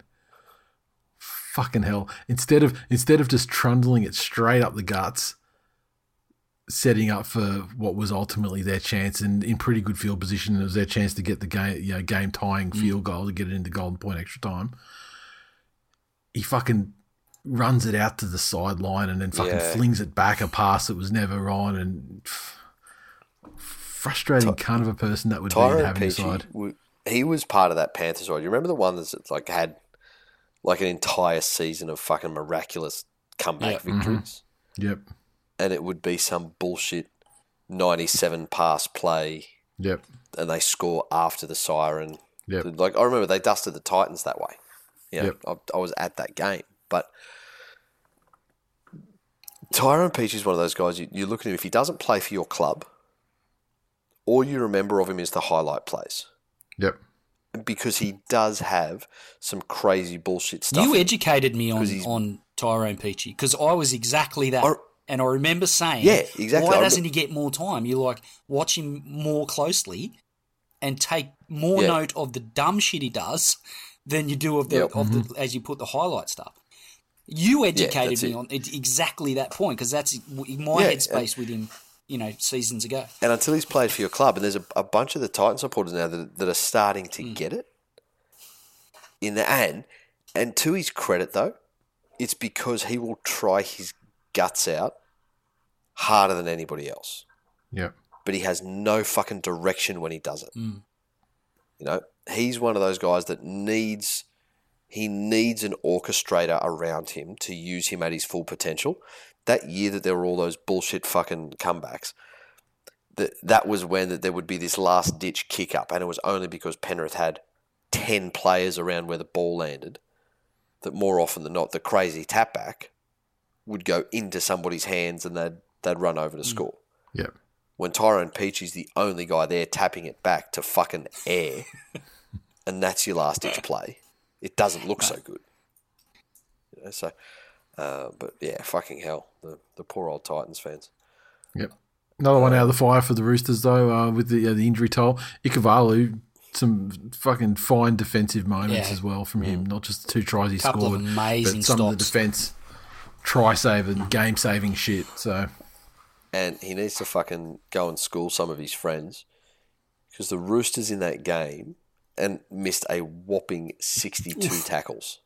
Fucking hell. Instead of instead of just trundling it straight up the guts, setting up for what was ultimately their chance, and in pretty good field position. It was their chance to get the game, you know, game tying mm. field goal to get it into golden point extra time. He fucking runs it out to the sideline and then fucking yeah. flings it back a pass that was never on, and pff, frustrating Ty- cunt of a person that would Tyrone be having Peachey, side. He was part of that Panthers side. You remember the one that's like had like an entire season of fucking miraculous comeback yep. victories. Mm-hmm. Yep. And it would be some bullshit ninety-seven pass play. Yep. And they score after the siren. Yep. Like I remember they dusted the Titans that way. You know, yep. I, I was at that game. But Tyrone Peachey is one of those guys, you, you look at him, if he doesn't play for your club, all you remember of him is the highlight plays. Yep. Because he does have some crazy bullshit stuff. You educated me on, on Tyrone Peachey because I was exactly that. I, and I remember saying, yeah, exactly. why doesn't he get more time? You like watch him more closely and take more yeah. note of the dumb shit he does than you do of the, yep. of mm-hmm. the as you put the highlight stuff. You educated yeah, me it. on it, exactly that point because that's my yeah, headspace with him, you know, seasons ago. And until he's played for your club, and there's a, a bunch of the Titan supporters now that, that are starting to mm. get it. In the end, and to his credit though, it's because he will try his guts out harder than anybody else. Yeah. But he has no fucking direction when he does it. Mm. You know, he's one of those guys that needs he needs an orchestrator around him to use him at his full potential. That year that there were all those bullshit fucking comebacks, that that was when that there would be this last ditch kick up, and it was only because Penrith had ten players around where the ball landed that more often than not the crazy tap back would go into somebody's hands and they'd they'd run over to score. Yep. When Tyrone Peachey's the only guy there tapping it back to fucking air, and that's your last ditch play, it doesn't look so good. You know, so, uh, but yeah, fucking hell, the the poor old Titans fans. Yep. Another one out of the fire for the Roosters though, uh, with the uh, the injury toll. Ikavalu, some fucking fine defensive moments yeah. as well from him. Not just the two tries he Couple scored, of amazing but some stops. of the defense, try saving, game saving shit. So. And he needs to fucking go and school some of his friends because the Roosters in that game and missed a whopping sixty-two Oof. tackles.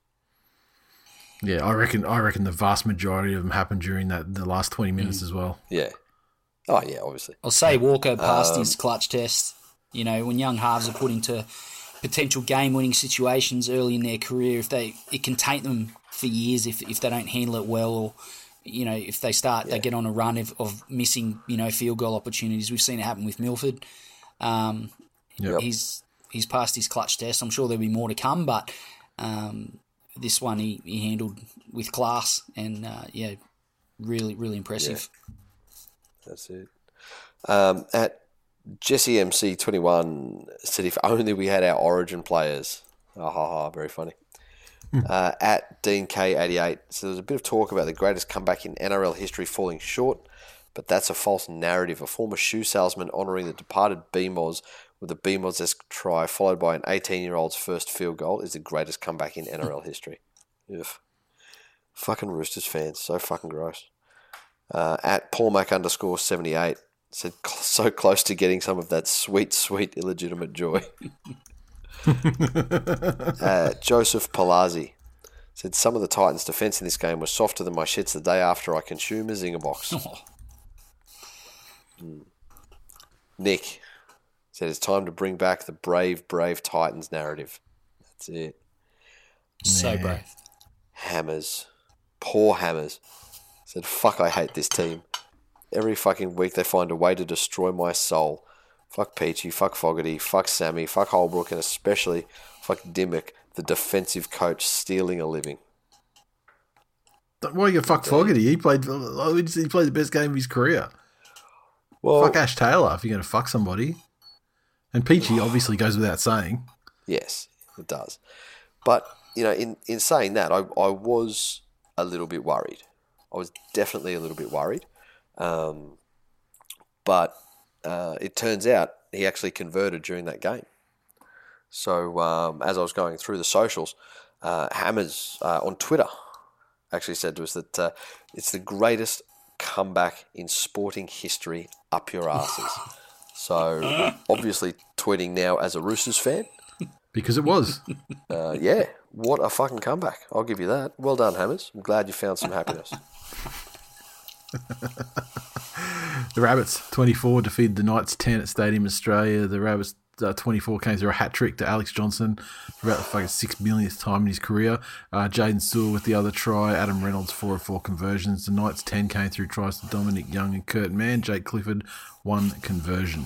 Yeah, I reckon. I reckon the vast majority of them happened during that the last twenty minutes mm. as well. Yeah. Oh yeah, obviously. I'll say Walker passed um, his clutch test. You know, when young halves are put into potential game-winning situations early in their career, if they it can take them for years if if they don't handle it well or. You know, if they start, yeah. they get on a run of, of missing, you know, field goal opportunities. We've seen it happen with Milford. Um, yep. He's he's passed his clutch test. I'm sure there'll be more to come, but um, this one he, he handled with class and, uh, yeah, really, really impressive. Yeah. That's it. Um, at Jesse M C twenty-one said, if only we had our Origin players. Ah, ha, ha, very funny. Uh, at Dean K eighty-eight, so there's a bit of talk about the greatest comeback in N R L history falling short, but that's a false narrative. A former shoe salesman honouring the departed B M O S with a B M O S-esque try followed by an eighteen-year-old's first field goal is the greatest comeback in N R L history. Ugh. Fucking Roosters fans, so fucking gross. Uh, at Paul Mac underscore seventy-eight said, so close to getting some of that sweet, sweet illegitimate joy. uh, Joseph Palazzi said some of the Titans' defence in this game was softer than my shits the day after I consumed a Zinger box. Oh. Mm. Nick said it's time to bring back the brave, brave Titans narrative. That's it. So yeah. brave. Hammers. Poor Hammers. Said, fuck, I hate this team. Every fucking week they find a way to destroy my soul. Fuck Peachey, fuck Fogarty, fuck Sammy, fuck Holbrook, and especially fuck Dimmock, the defensive coach stealing a living. Why you fuck Fogarty? He played. He played the best game of his career. Well, fuck Ash Taylor if you're going to fuck somebody. And Peachey obviously goes without saying. Yes, it does. But you know, in, in saying that, I I was a little bit worried. I was definitely a little bit worried. Um, but. Uh, it turns out he actually converted during that game. So um, as I was going through the socials, uh, Hammers uh, on Twitter actually said to us that uh, it's the greatest comeback in sporting history up your asses. So, obviously, tweeting now as a Roosters fan. Because it was. Uh, yeah, what a fucking comeback. I'll give you that. Well done, Hammers. I'm glad you found some happiness. The Rabbits, twenty-four, defeated the Knights, ten at Stadium Australia. The Rabbits, uh, twenty-four, came through a hat-trick to Alex Johnson for about the fucking six millionth time in his career. Uh, Jaden Sewell with the other try. Adam Reynolds, four of four conversions. The Knights, ten, came through tries to Dominic Young and Kurt Mann. Jake Clifford, one conversion.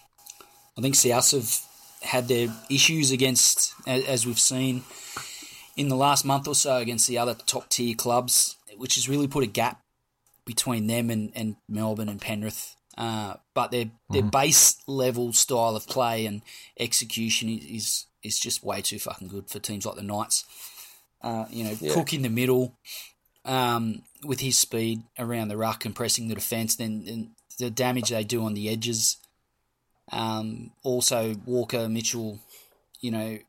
I think South have had their issues against, as we've seen in the last month or so, against the other top-tier clubs, which has really put a gap between them and, and Melbourne and Penrith. Uh, but their their mm-hmm. base level style of play and execution is is just way too fucking good for teams like the Knights. Uh, you know, yeah. Cook in the middle um, with his speed around the ruck and pressing the defence, then, then the damage they do on the edges. Um, also, Walker, Mitchell, you know,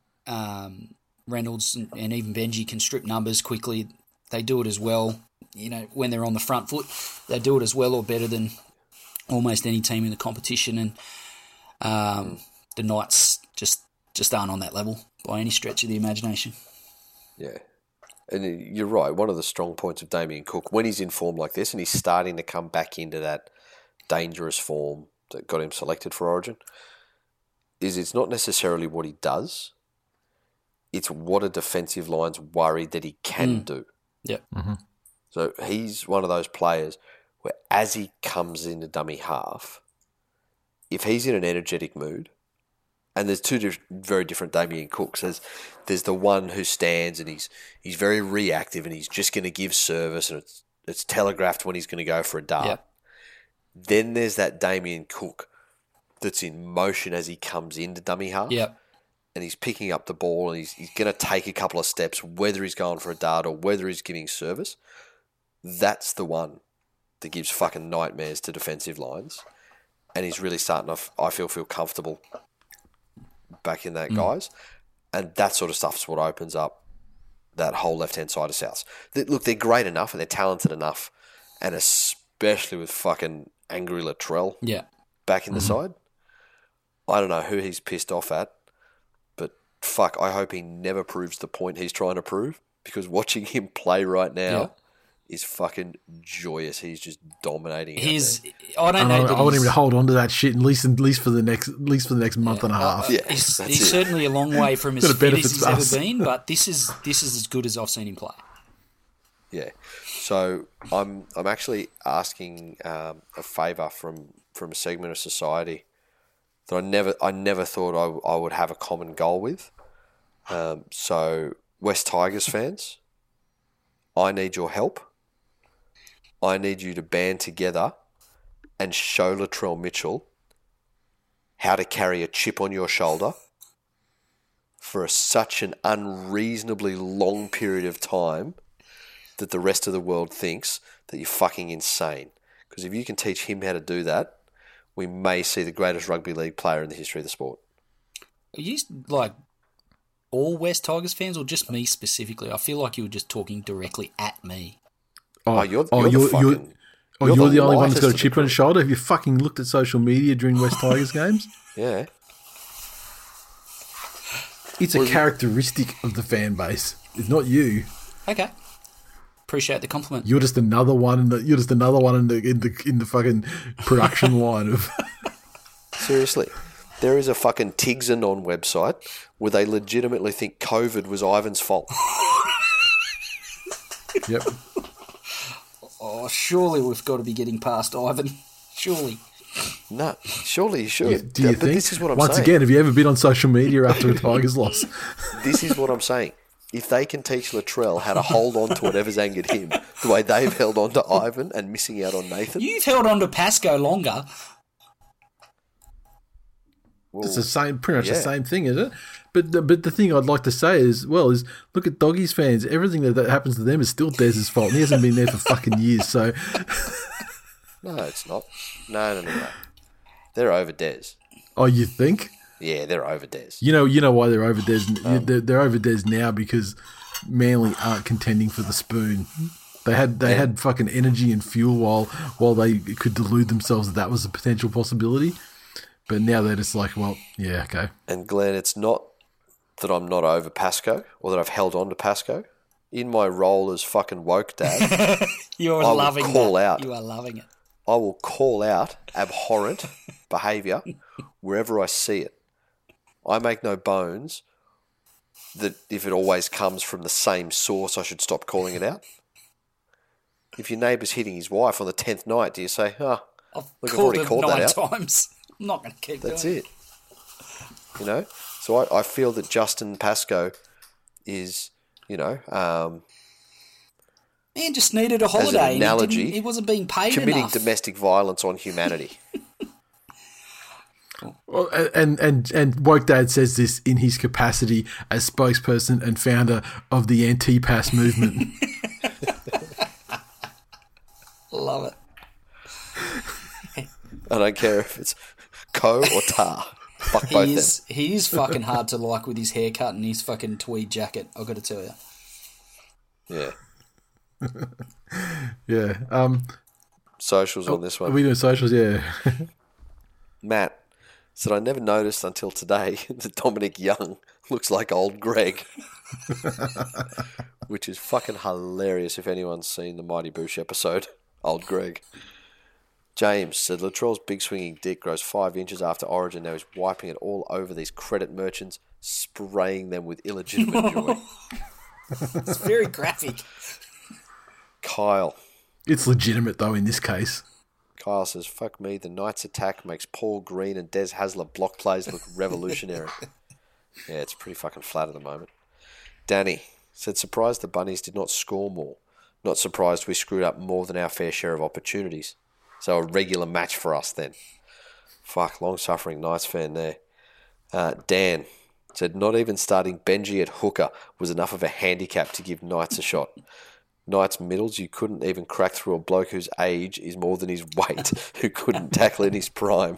um, Reynolds and, and even Benji can strip numbers quickly. They do it as well. You know, when they're on the front foot, they do it as well or better than almost any team in the competition. And um, the Knights just, just aren't on that level by any stretch of the imagination. Yeah. And you're right. One of the strong points of Damien Cook, when he's in form like this and he's starting to come back into that dangerous form that got him selected for Origin, is it's not necessarily what he does. It's what a defensive line's worried that he can mm. do. Yep. Mm-hmm. So he's one of those players where as he comes into dummy half, if he's in an energetic mood, and there's two diff- very different Damien Cooks. There's, there's the one who stands and he's he's very reactive and he's just going to give service and it's it's telegraphed when he's going to go for a dart. Yep. Then there's that Damien Cook that's in motion as he comes into dummy half. Yep. And he's picking up the ball and he's, he's going to take a couple of steps, whether he's going for a dart or whether he's giving service. That's the one that gives fucking nightmares to defensive lines. And he's really starting to, I feel, feel comfortable back in that, mm. guys. And that sort of stuff's what opens up that whole left-hand side of Souths. They, look, they're great enough and they're talented enough, and especially with fucking Angry Latrell yeah. back in mm-hmm. the side. I don't know who he's pissed off at, but fuck, I hope he never proves the point he's trying to prove, because watching him play right now yeah. is fucking joyous. He's just dominating. He's. I don't know. I, that I want him to hold on to that shit at least, at least for the next, at least for the next month yeah. and a half. Uh, yeah, he's he's certainly a long way from as fit as he's us. ever been, but this is this is as good as I've seen him play. Yeah. So I'm I'm actually asking um, a favour from, from a segment of society that I never I never thought I, I would have a common goal with. Um, so West Tigers fans, I need your help. I need you to band together and show Latrell Mitchell how to carry a chip on your shoulder for a, such an unreasonably long period of time that the rest of the world thinks that you're fucking insane. Because if you can teach him how to do that, we may see the greatest rugby league player in the history of the sport. Are you like all West Tigers fans or just me specifically? I feel like you were just talking directly at me. Oh, you're, oh, you're, you're, the fucking, you're, oh, you're, you're the, the only one that's got a chip on his shoulder? Have you fucking looked at social media during West Tigers games? Yeah. It's a characteristic of the fan base. It's not you. Okay. Appreciate the compliment. You're just another one in the you're just another one in the in the in the fucking production line of Seriously. There is a fucking Tigs Anon website where they legitimately think COVID was Ivan's fault. Yep. Oh, surely we've got to be getting past Ivan. Surely. No, surely you should. Yeah, do you but think? This is what I'm Once saying. again, have you ever been on social media after a Tigers loss? This is what I'm saying. If they can teach Latrell how to hold on to whatever's angered him, the way they've held on to Ivan and missing out on Nathan. You've held on to Pascoe longer. Well, it's the same, pretty much yeah. the same thing, isn't it? But the, but the thing I'd like to say is, well, is look at Doggies fans. Everything that, that happens to them is still Dez's fault. And he hasn't been there for fucking years. So no, it's not. No, no, no, no. They're over Dez. Oh, you think? Yeah, they're over Dez. You know, you know why they're over Dez. Um, they're, they're over Dez now because Manly aren't contending for the spoon. They had they had fucking energy and fuel while while they could delude themselves that that was a potential possibility. But now they're just like, well, yeah, okay. And Glenn, it's not that I'm not over Pascoe or that I've held on to Pascoe. In my role as fucking woke dad, You're I will loving call that. out. You are loving it. I will call out abhorrent behaviour wherever I see it. I make no bones that if it always comes from the same source, I should stop calling it out. If your neighbour's hitting his wife on the tenth night, do you say, oh, I've look, I've called already it called nine that out? times. I'm not going to keep That's doing it. You know? So I, I feel that Justin Pascoe is, you know, um, Man just needed a holiday. an and analogy, he, didn't, he wasn't being paid committing enough. domestic violence on humanity. Well, and and and woke dad says this in his capacity as spokesperson and founder of the anti-pass movement. Love it. I don't care if it's co or tar. Fuck both He them. is, he is fucking hard to like with his haircut and his fucking tweed jacket, I've got to tell you. Yeah. Yeah. Um, Socials on this are one. we doing socials? Yeah. Matt said, I never noticed until today that Dominic Young looks like old Greg. Which is fucking hilarious if anyone's seen the Mighty Boosh episode. Old Greg. James said, Latrell's big swinging dick grows five inches after Origin. Now he's wiping it all over these credit merchants, spraying them with illegitimate joy. It's very graphic. Kyle. It's legitimate, though, in this case. Kyle says, fuck me, the Knights attack makes Paul Green and Des Hasler block plays look revolutionary. Yeah, it's pretty fucking flat at the moment. Danny said, surprised the Bunnies did not score more. Not surprised we screwed up more than our fair share of opportunities. So a regular match for us then. Fuck, long-suffering Knights fan there. Uh, Dan said, not even starting Benji at hooker was enough of a handicap to give Knights a shot. Knights middles, you couldn't even crack through a bloke whose age is more than his weight, who couldn't tackle in his prime.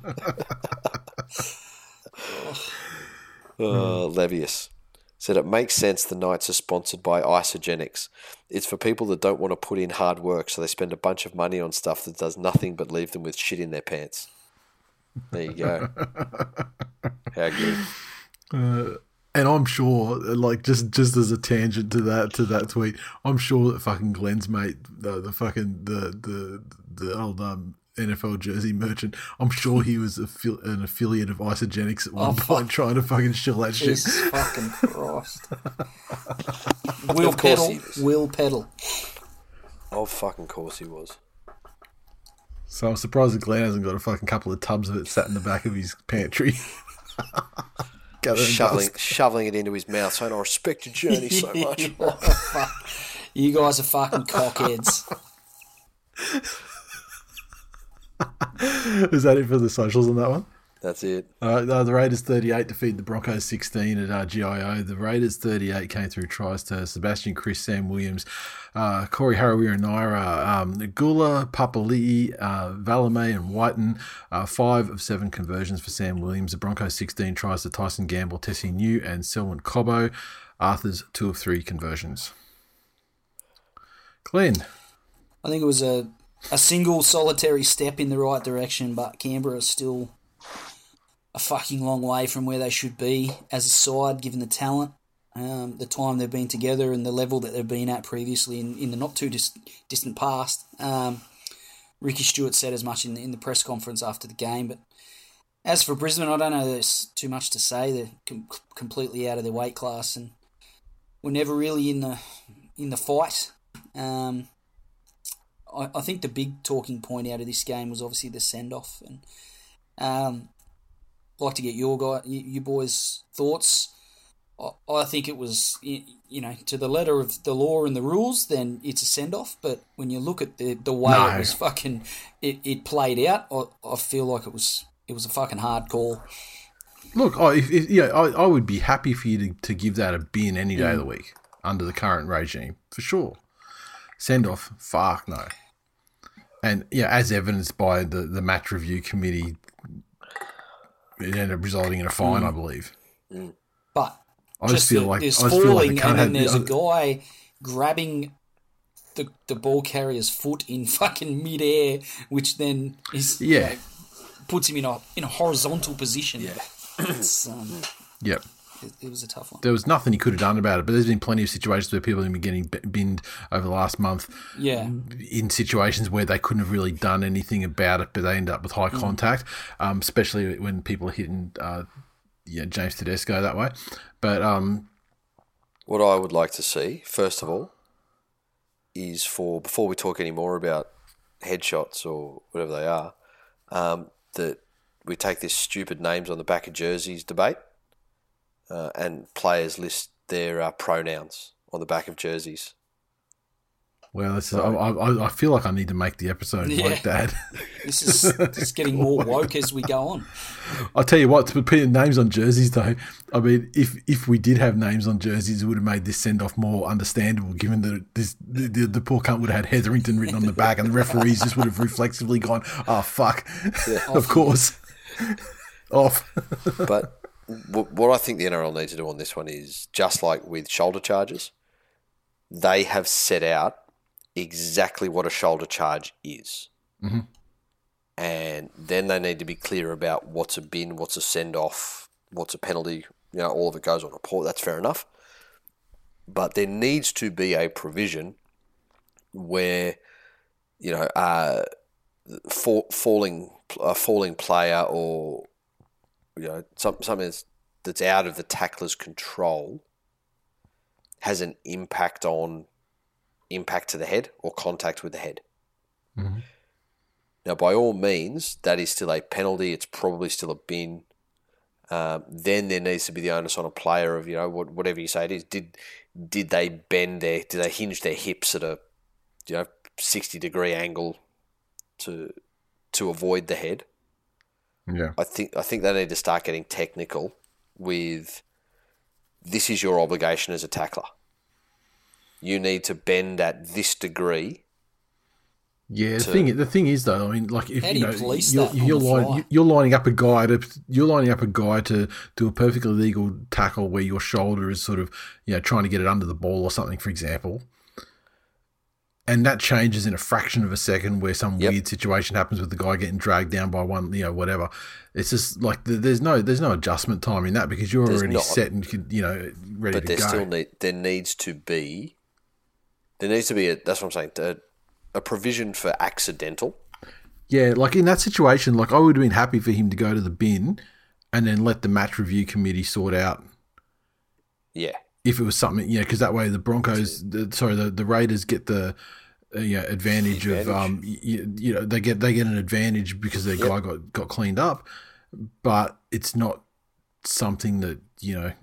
uh, Levius said, it makes sense the Knights are sponsored by Isogenics. It's for people that don't want to put in hard work, so they spend a bunch of money on stuff that does nothing but leave them with shit in their pants. There you go. How good. Uh, and I'm sure, like, just, just as a tangent to that to that tweet, I'm sure that fucking Glenn's mate, the, the fucking the the the old um, N F L jersey merchant, I'm sure he was a, an affiliate of Isogenics at one Oh, point, fuck. trying to fucking shill that shit. Jesus fucking Christ. Will Of course he pedal. was. Will pedal. Oh, fucking course he was. So I'm surprised that Glenn hasn't got a fucking couple of tubs of it sat in the back of his pantry. Gathering Shoveling, dust. shoveling it into his mouth, saying, I respect your journey so much. Oh, fuck. You guys are fucking cockheads. Is that it for the socials on that one? That's it. Uh, uh, the Raiders thirty-eight defeat the Broncos sixteen at uh, G I O. The Raiders thirty-eight came through tries to Sebastian Chris, Sam Williams, uh, Corey Harawira Naira, um, Gula, Papali'i, uh, Valame and Whiten. Uh, five of seven conversions for Sam Williams. The Broncos sixteen tries to Tyson Gamble, Tessie New and Selwyn Cobbo. Arthur's two of three conversions. Glenn. I think it was a, a single solitary step in the right direction, but Canberra is still a fucking long way from where they should be as a side, given the talent, um, the time they've been together and the level that they've been at previously in, in the not too dis- distant past. Um, Ricky Stewart said as much in the, in the press conference after the game, but as for Brisbane, I don't know there's too much to say. They're com- completely out of their weight class and were never really in the in the fight. Um, I, I think the big talking point out of this game was obviously the send-off. And um, I'd like to get your guy, you, you boys' thoughts. I, I think it was, you know, to the letter of the law and the rules, then it's a send-off. But when you look at the, the way No. it was fucking, it, it played out, I, I feel like it was it was a fucking hard call. Look, oh, if, if, yeah, I, I would be happy for you to, to give that a bin any day of the week under the current regime, for sure. Send off, fuck no. And yeah, as evidenced by the, the match review committee, it ended up resulting in a fine, I believe. But I just feel the- like there's I just feel like falling, they can't and then have there's a the- guy grabbing the, the ball carrier's foot in fucking midair, which then is Yeah. you know, puts him in a in a horizontal position. Yeah. It's, um, Yep. it, it was a tough one. There was nothing he could have done about it, but there's been plenty of situations where people have been getting b- binned over the last month Yeah. in situations where they couldn't have really done anything about it, but they end up with high contact, um, especially when people are hitting uh, yeah, James Tedesco that way. But um, What I would like to see, first of all, is for, before we talk any more about headshots or whatever they are, um, that we take this stupid names on the back of jerseys debate uh, and players list their uh, pronouns on the back of jerseys. well, it's, I, I, I feel like I need to make the episode Yeah. like that. This is this is getting more woke as we go on. I'll tell you what, to put names on jerseys, though, I mean, if if we did have names on jerseys, it would have made this send-off more understandable, given that this the, the, the poor cunt would have had Hetherington written on the back, and the referees just would have reflexively gone, oh, fuck, of course, off. But w- what I think the N R L needs to do on this one is, just like with shoulder charges, they have set out exactly what a shoulder charge is. Mm-hmm. And then they need to be clear about what's a bin, what's a send-off, what's a penalty. You know, all of it goes on report. That's fair enough. But there needs to be a provision where, you know, uh, fall, falling a falling player or, you know, some, something that's, that's out of the tackler's control has an impact on impact to the head or contact with the head. Mm-hmm. Now, by all means, that is still a penalty. It's probably still a bin. Um, then there needs to be the onus on a player of, you know, what, whatever you say it is. Did did they bend their, did they hinge their hips at a, you know, sixty degree angle to to avoid the head? Yeah. I think I think they need to start getting technical with, this is your obligation as a tackler. You need to bend at this degree. Yeah, the to- thing the thing is though, I mean, like if How do you you know police you're, that on you're, the line, fly? you're lining up a guy to you're lining up a guy to do a perfectly legal tackle where your shoulder is sort of, you know, trying to get it under the ball or something, for example, and that changes in a fraction of a second where some Yep. weird situation happens with the guy getting dragged down by one, you know, whatever. It's just like the, there's no there's no adjustment time in that because you're There's already not. set and could, you know, ready But to there go. still need there needs to be there needs to be a, that's what I'm saying, a, a provision for accidental. Yeah, like in that situation, like I would have been happy for him to go to the bin and then let the match review committee sort out Yeah. if it was something, you know, because that way the Broncos, the, sorry, the, the Raiders get the uh, you know, advantage, The of, um, you, you know, they get they get an advantage because their Yep. guy got, got cleaned up, but it's not something that, you know,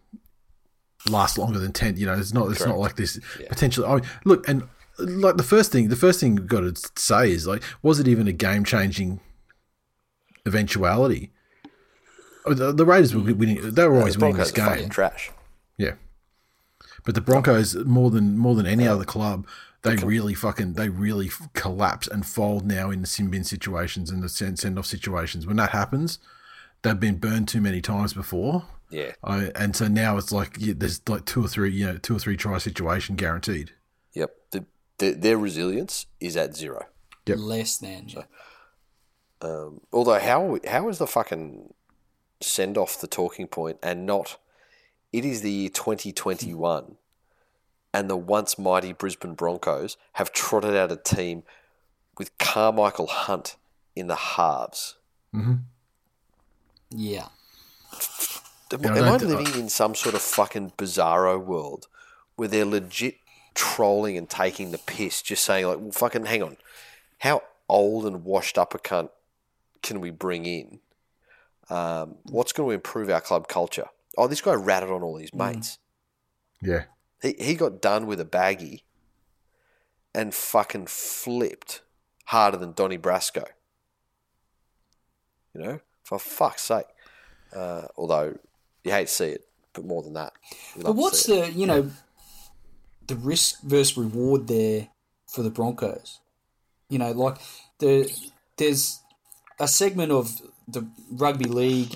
lasts longer than ten. You know, it's not it's Correct. not like this Yeah. potentially. I mean, look, and like the first thing, the first thing you've got to say is like, was it even a game changing eventuality? Oh, The, the Raiders were winning; they were always The winning Broncos this are fucking game. trash. Yeah, but the Broncos more than more than any other club, they really fucking they really f- collapse and fold now in the sin bin situations and the send send off situations. When that happens, they've been burned too many times before. Yeah. I, and so now it's like yeah, there's like two or three, you know, two or three try situation guaranteed. Yep. The, the, their resilience is at zero. Yep. Less than. Yeah. Um, although how how is the fucking send off the talking point and not, it is the year twenty twenty-one and the once mighty Brisbane Broncos have trotted out a team with Carmichael Hunt in the halves. Yeah. Am, Yeah, I am I don't- living in some sort of fucking bizarro world where they're legit trolling and taking the piss, just saying like, well, fucking hang on, how old and washed up a cunt can we bring in? Um, what's going to improve our club culture? Oh, this guy ratted on all his mates. Yeah, He he got done with a baggie and fucking flipped harder than Donny Brasco. You know, for fuck's sake. Uh, although you hate to see it, but more than that. you But love to what's see it. the, you know, the risk versus reward there for the Broncos? You know, like the there's a segment of the rugby league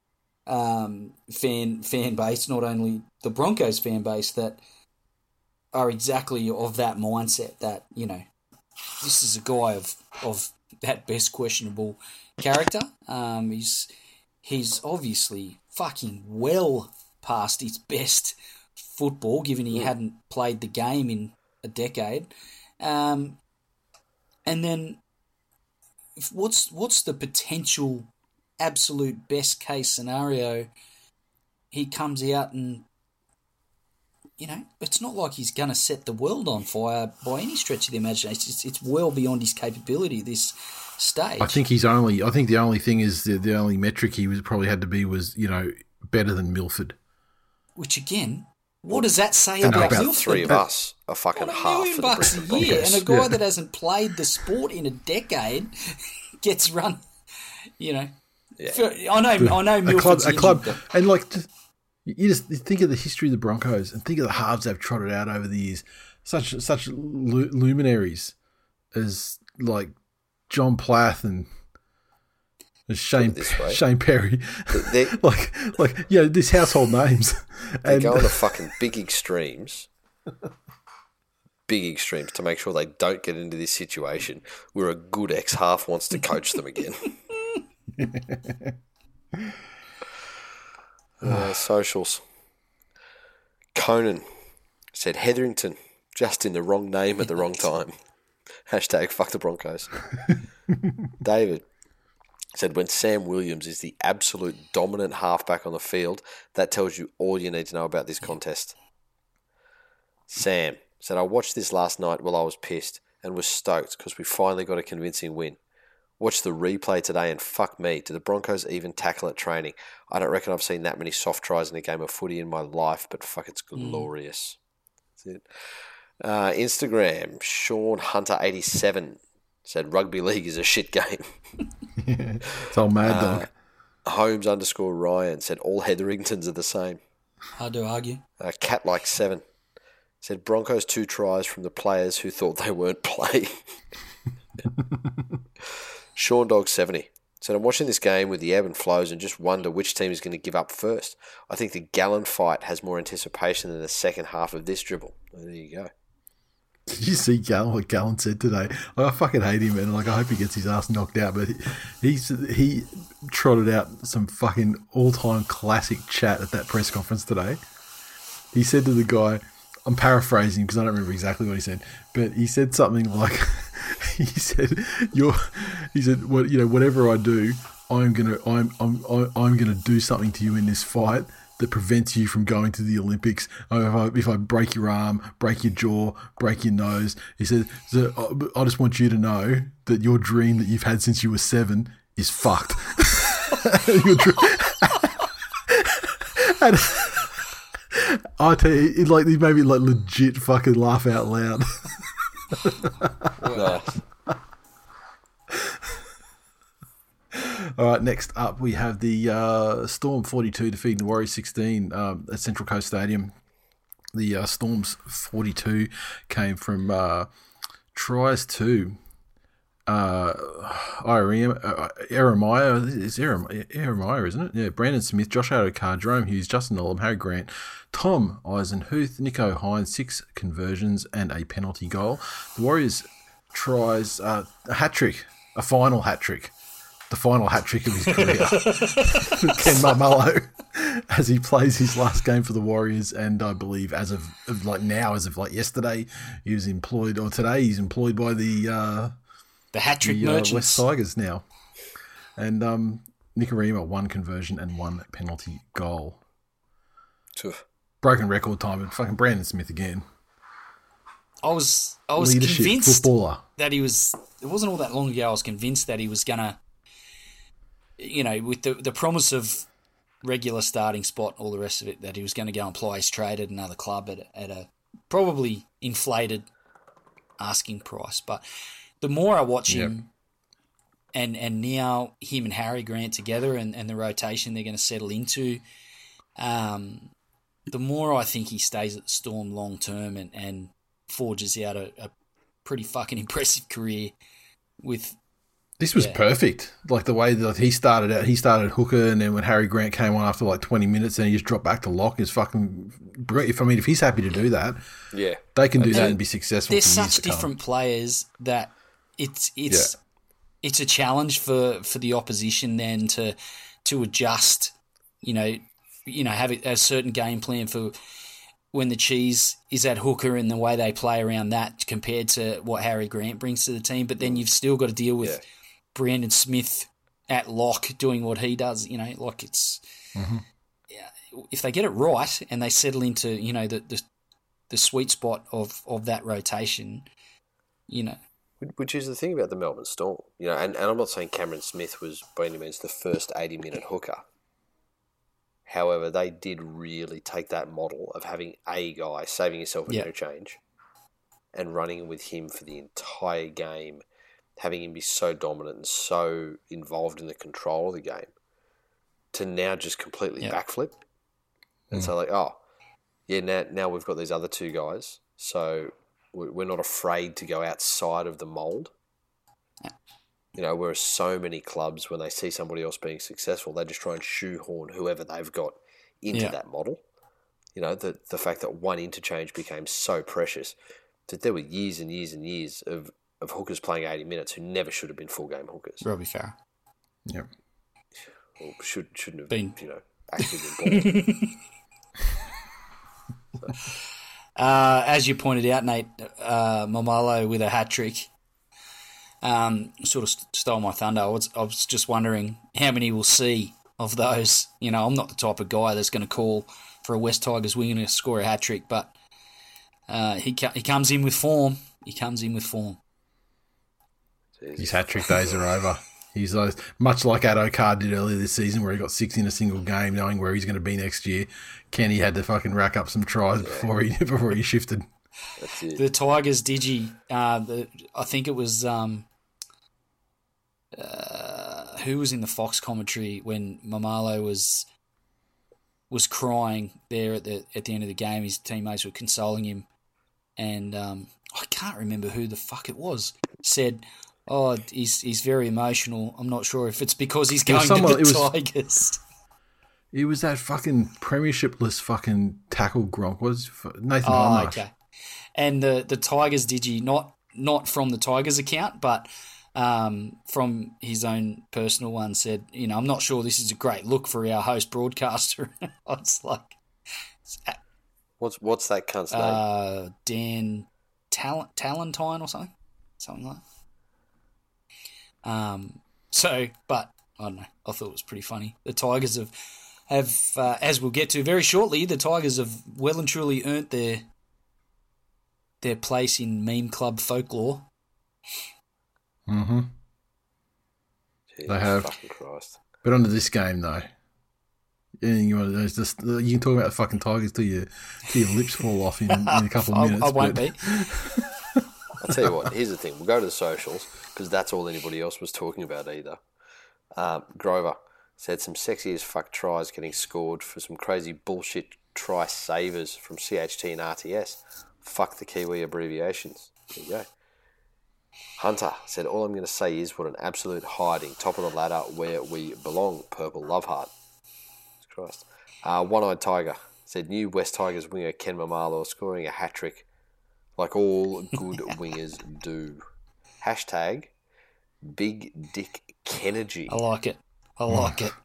um, fan fan base, not only the Broncos fan base, that are exactly of that mindset that, you know, this is a guy of of that best questionable character. Um, he's he's obviously fucking well past his best football, given he hadn't played the game in a decade. Um, and then, if, what's what's the potential absolute best case scenario? He comes out and, you know, it's not like he's going to set the world on fire by any stretch of the imagination. It's, it's well beyond his capability at this stage. I think he's only. I think the only thing is the, the only metric he was probably had to be was, you know, better than Milford. Which again, what does that say And about, about Milford? three of us are fucking What, a half million of the bucks a Brisbane year, Broncos. and a guy Yeah. that hasn't played the sport in a decade gets run. You know, Yeah. For- I know, I know, a club, Milford's a club, injured, but- and like just, you just think of the history of the Broncos and think of the halves they've trotted out over the years. Such such lu- luminaries as like John Plath and as Shane it this way. Shane Perry, They- like like yeah, these household names. They And go on to fucking big extremes, big extremes to make sure they don't get into this situation where a good ex-half wants to coach them again. uh, socials. Conan said Hetherington, just in the wrong name at the wrong time. Hashtag fuck the Broncos. David said when Sam Williams is the absolute dominant halfback on the field, that tells you all you need to know about this contest. Sam said, I watched this last night while I was pissed and was stoked because we finally got a convincing win. Watched the replay today and fuck me, do the Broncos even tackle at training? I don't reckon I've seen that many soft tries in a game of footy in my life, but fuck, it's glorious. That's it. Uh, Instagram, Sean Hunter eighty-seven said rugby league is a shit game. it's all mad dog. Uh, Holmes underscore Ryan said all Hetheringtons are the same. Hard to argue. Uh, Cat like seven said Broncos two tries from the players who thought they weren't playing. Sean Dog seventy said I'm watching this game with the ebb and flows and just wonder which team is going to give up first. I think the Gallen fight has more anticipation than the second half of this dribble. Well, there you go. Did you see Gallen, what Gallen said today? Like, I fucking hate him, man. Like, I hope he gets his ass knocked out. But he, he's, he trotted out some fucking all-time classic chat at that press conference today. He said to the guy, I'm paraphrasing because I don't remember exactly what he said, but he said something like, he said, "You're," he said, "What you know, whatever I do, I'm gonna, I'm, I'm, I'm gonna do something to you in this fight that prevents you from going to the Olympics. Oh, if I, if I break your arm, break your jaw, break your nose," he said, "So I I just want you to know that your dream that you've had since you were seven is fucked." Your dream- and I tell you, it like he made me like legit fucking laugh out loud. Nice. All right, next up we have the uh, Storm forty-two defeating the Warriors sixteen um, at Central Coast Stadium. The uh, Storm's forty-two came from uh, tries to uh, Eremiah, it's Eremiah, isn't it? Yeah, Brandon Smith, Josh Adokar, Jerome Hughes, Justin Nolan, Harry Grant, Tom Eisenhuth, Nico Hines, six conversions and a penalty goal. The Warriors tries uh, a hat trick, a final hat trick. The final hat trick of his career. Ken Marmello, as he plays his last game for the Warriors, and I believe as of, of like now, as of like yesterday, he was employed, or today he's employed by the uh, The hat trick the uh, merchants. West Tigers now. And um, Nicarima, one conversion and one penalty goal. Oof. Broken record time, and fucking Brandon Smith again. I was I was Leadership convinced footballer. that he was. It wasn't all that long ago. I was convinced that he was gonna, you know, with the the promise of regular starting spot, all the rest of it, that he was going to go and ply his trade at another club at a, at a probably inflated asking price. But the more I watch Yep. him, and and now him and Harry Grant together, and, and the rotation they're going to settle into, um, the more I think he stays at the Storm long term and, and forges out a, a pretty fucking impressive career with This was Yeah. perfect. Like the way that he started out, he started hooker, and then when Harry Grant came on after like twenty minutes, and he just dropped back to lock, is fucking brilliant. If I mean, if he's happy to do that, Yeah. they can do that And and be successful. They're for years such to come. different players that it's it's it's a challenge for, for the opposition then to to adjust. You know, you know, have a, a certain game plan for when the Cheese is at hooker and the way they play around that compared to what Harry Grant brings to the team. But then you've still got to deal with Yeah. Brandon Smith at lock doing what he does. You know, like it's Mm-hmm. yeah, if they get it right and they settle into you know the the, the sweet spot of, of that rotation, you know. Which is the thing about the Melbourne Storm, you know, and, and I'm not saying Cameron Smith was by any means the first eighty minute hooker. However, they did really take that model of having a guy saving himself an Yeah. interchange and running with him for the entire game, having him be so dominant and so involved in the control of the game, to now just completely Yeah. backflip and say like, oh, yeah, now now we've got these other two guys, so we- we're not afraid to go outside of the mould. You know, whereas so many clubs, when they see somebody else being successful, they just try and shoehorn whoever they've got into Yeah. that model. You know, the the fact that one interchange became so precious that there were years and years and years of, of hookers playing eighty minutes who never should have been full game hookers. Robbie Farah. Yep. Or should shouldn't have Been- you know actually been born. Uh, as you pointed out, Nate, uh, Momalo with a hat trick um, sort of st- stole my thunder. I was, I was just wondering how many we'll see of those. You know, I'm not the type of guy that's going to call for a West Tigers winger to score a hat trick, but uh, he co- he comes in with form. He comes in with form. His hat trick days are over. He's those, much like Addo Carr did earlier this season, where he got six in a single game, knowing where he's going to be next year. Kenny had to fucking rack up some tries before he before he shifted. That's it. The Tigers digi, uh, the, I think it was um, uh, who was in the Fox commentary when Momalo was was crying there at the at the end of the game. His teammates were consoling him, and um, I can't remember who the fuck it was. Said, "Oh, he's he's very emotional. I'm not sure if it's because he's was going someone- to it the was- Tigers." It was that fucking premiership-less fucking tackle Gronk. Was Nathan Oh, Hindmarsh. okay. And the, the Tigers digi, not not from the Tigers account, but um, from his own personal one, said, you know, I'm not sure this is a great look for our host broadcaster. I was like, What's what's that cunt's name? uh, Dan Tal- Talentine or something, something like that. Um. So, but I don't know. I thought it was pretty funny. The Tigers have have, uh, as we'll get to very shortly, the Tigers have well and truly earned their their place in meme club folklore. Mm-hmm. Jesus they have. Fucking Christ. But onto this game, though. Anything you want to do is just, you can talk about the fucking Tigers till, you, till your lips fall off in, in a couple of I, minutes. I won't but- be. I'll tell you what, here's the thing. We'll go to the socials because that's all anybody else was talking about either. Um, Grover said some sexy as fuck tries getting scored for some crazy bullshit try savers from C H T and R T S. Fuck the Kiwi abbreviations. There you go. Hunter said, all I'm going to say is what an absolute hiding. Top of the ladder where we belong. Purple love heart. Jesus Christ. Uh, One-Eyed Tiger said, new West Tigers winger Ken Momalo scoring a hat-trick like all good wingers do. Hashtag Big Dick Kennedy. I like it. I like it.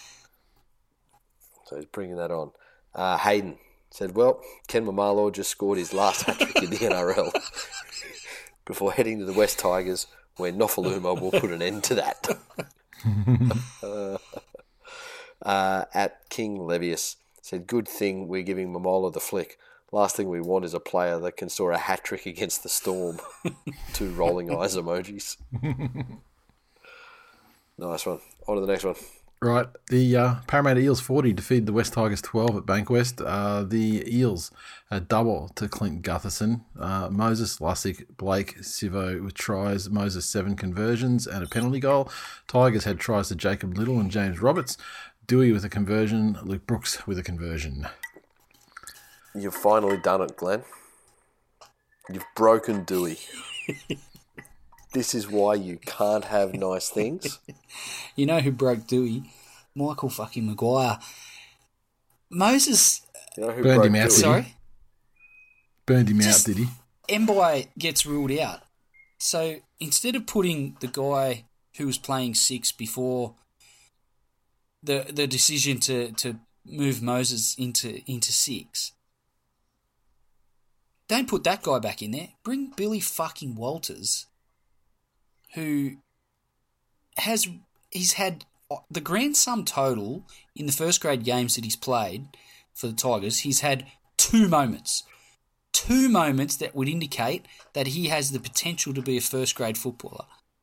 So he's bringing that on. Uh, Hayden said, well, Ken Momalo just scored his last hat-trick in the N R L before heading to the West Tigers, where Nofaluma will put an end to that. uh, uh, at King Levius said, good thing we're giving Momolo the flick. Last thing we want is a player that can score a hat-trick against the Storm. Two rolling eyes emojis. Nice one. On to the next one. Right, the uh, Parramatta Eels forty defeated the West Tigers twelve at Bankwest. Uh, the Eels a double to Clint Gutherson, uh, Moses Lussick, Blake Sivo with tries, Moses seven conversions and a penalty goal. Tigers had tries to Jacob Little and James Roberts, Dewey with a conversion, Luke Brooks with a conversion. You've finally done it, Glenn. You've broken Dewey. This is why you can't have nice things. You know who broke Dewey? Michael fucking Maguire. Moses... You know who Burned broke him out, Dewey? did he? Sorry? Burned him Just- out, did he? Mbai gets ruled out. So instead of putting the guy who was playing six before the the decision to, to move Moses into into six, don't put that guy back in there. Bring Billy fucking Walters, who has he's had the grand sum total in the first grade games that he's played for the Tigers. He's had two moments. Two moments that would indicate that he has the potential to be a first grade footballer.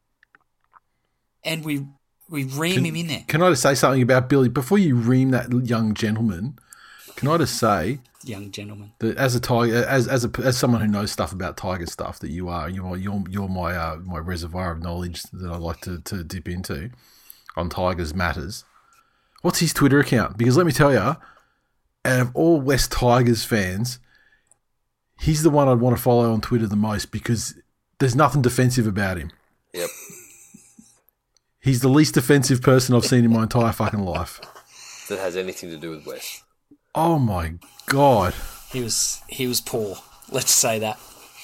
And we we ream Can, him in there. Can I just say something about Billy? Before you ream that young gentleman, can I just say Young gentleman. that as a tiger, as as a, as someone who knows stuff about Tiger stuff, that you are, you're you're, you're my uh, my reservoir of knowledge that I like to, to dip into on Tigers matters. What's his Twitter account? Because let me tell you, out of all West Tigers fans, he's the one I'd want to follow on Twitter the most because there's nothing defensive about him. Yep. He's the least defensive person I've seen in my entire fucking life. That has anything to do with West. Oh my God. He was he was poor. Let's say that.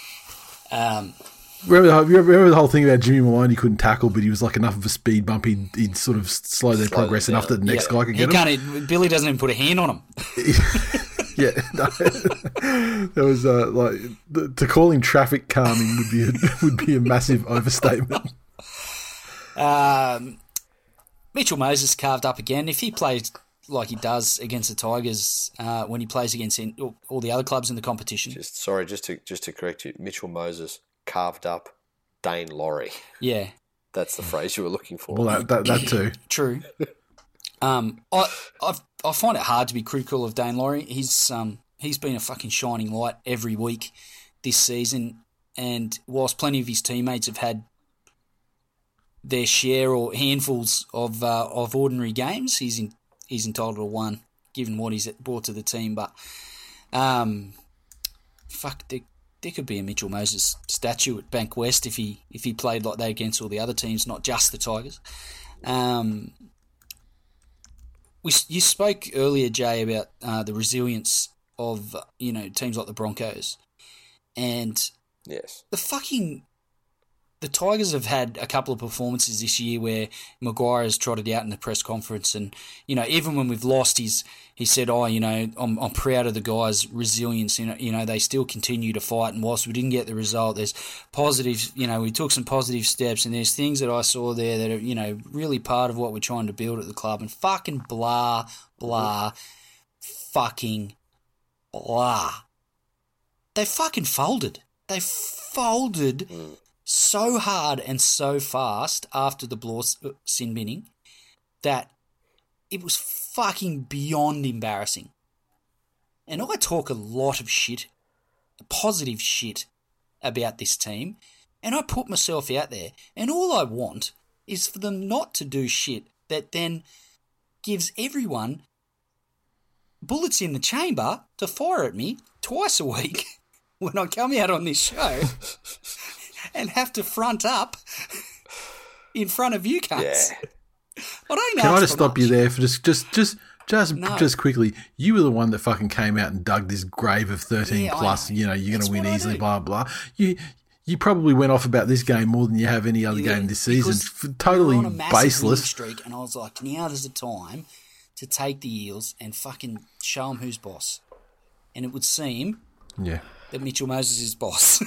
Um, Remember the, remember the whole thing about Jimmy Maloney couldn't tackle, but he was like enough of a speed bump, he'd, he'd sort of slow their Slow progress them enough down. that the next yeah, guy could he get him. can't. Billy doesn't even put a hand on him. Yeah, no. There was uh, like the, to call him traffic calming would be a, would be a massive overstatement. Um, Mitchell Moses carved up again. If he plays like he does against the Tigers uh, when he plays against in, all, all the other clubs in the competition, Just sorry, just to just to correct you, Mitchell Moses carved up Dane Laurie. yeah, That's the phrase you were looking for. Well, that that, that too. true. Um, I I've, I find it hard to be critical of Dane Laurie. He's um he's been a fucking shining light every week this season, and whilst plenty of his teammates have had their share or handfuls of uh, of ordinary games, he's in, he's entitled to one given what he's brought to the team. But um, fuck, there, there could be a Mitchell Moses statue at Bank West if he if he played like that against all the other teams, not just the Tigers. Um. We, you spoke earlier, Jay, about uh, the resilience of, you know, teams like the Broncos. And Yes. the fucking... The Tigers have had a couple of performances this year where Maguire has trotted out in the press conference and, you know, even when we've lost, he's, he said, oh, you know, I'm, I'm proud of the guys' resilience. You know, you know, they still continue to fight, and whilst we didn't get the result, there's positive, you know, we took some positive steps, and there's things that I saw there that are, you know, really part of what we're trying to build at the club, and fucking blah, blah, fucking blah. They fucking folded. They folded Mm. so hard and so fast after the Bloor sin binning that it was fucking beyond embarrassing. And I talk a lot of shit, positive shit, about this team, and I put myself out there, and all I want is for them not to do shit that then gives everyone bullets in the chamber to fire at me twice a week when I come out on this show and have to front up in front of you cunts. Yeah. I don't Can ask I just for stop much. you there for just just just just No. just quickly? You were the one that fucking came out and dug this grave of thirteen Yeah, I plus. know. You know, you're That's going to win what I easily. do. Blah blah. You you probably went off about this game more than you have any other Yeah, game this season. because F- Totally we were on a massive win baseless. streak, and I was like, now is the time to take the Eels and fucking show them who's boss. And it would seem Yeah. that Mitchell Moses is boss.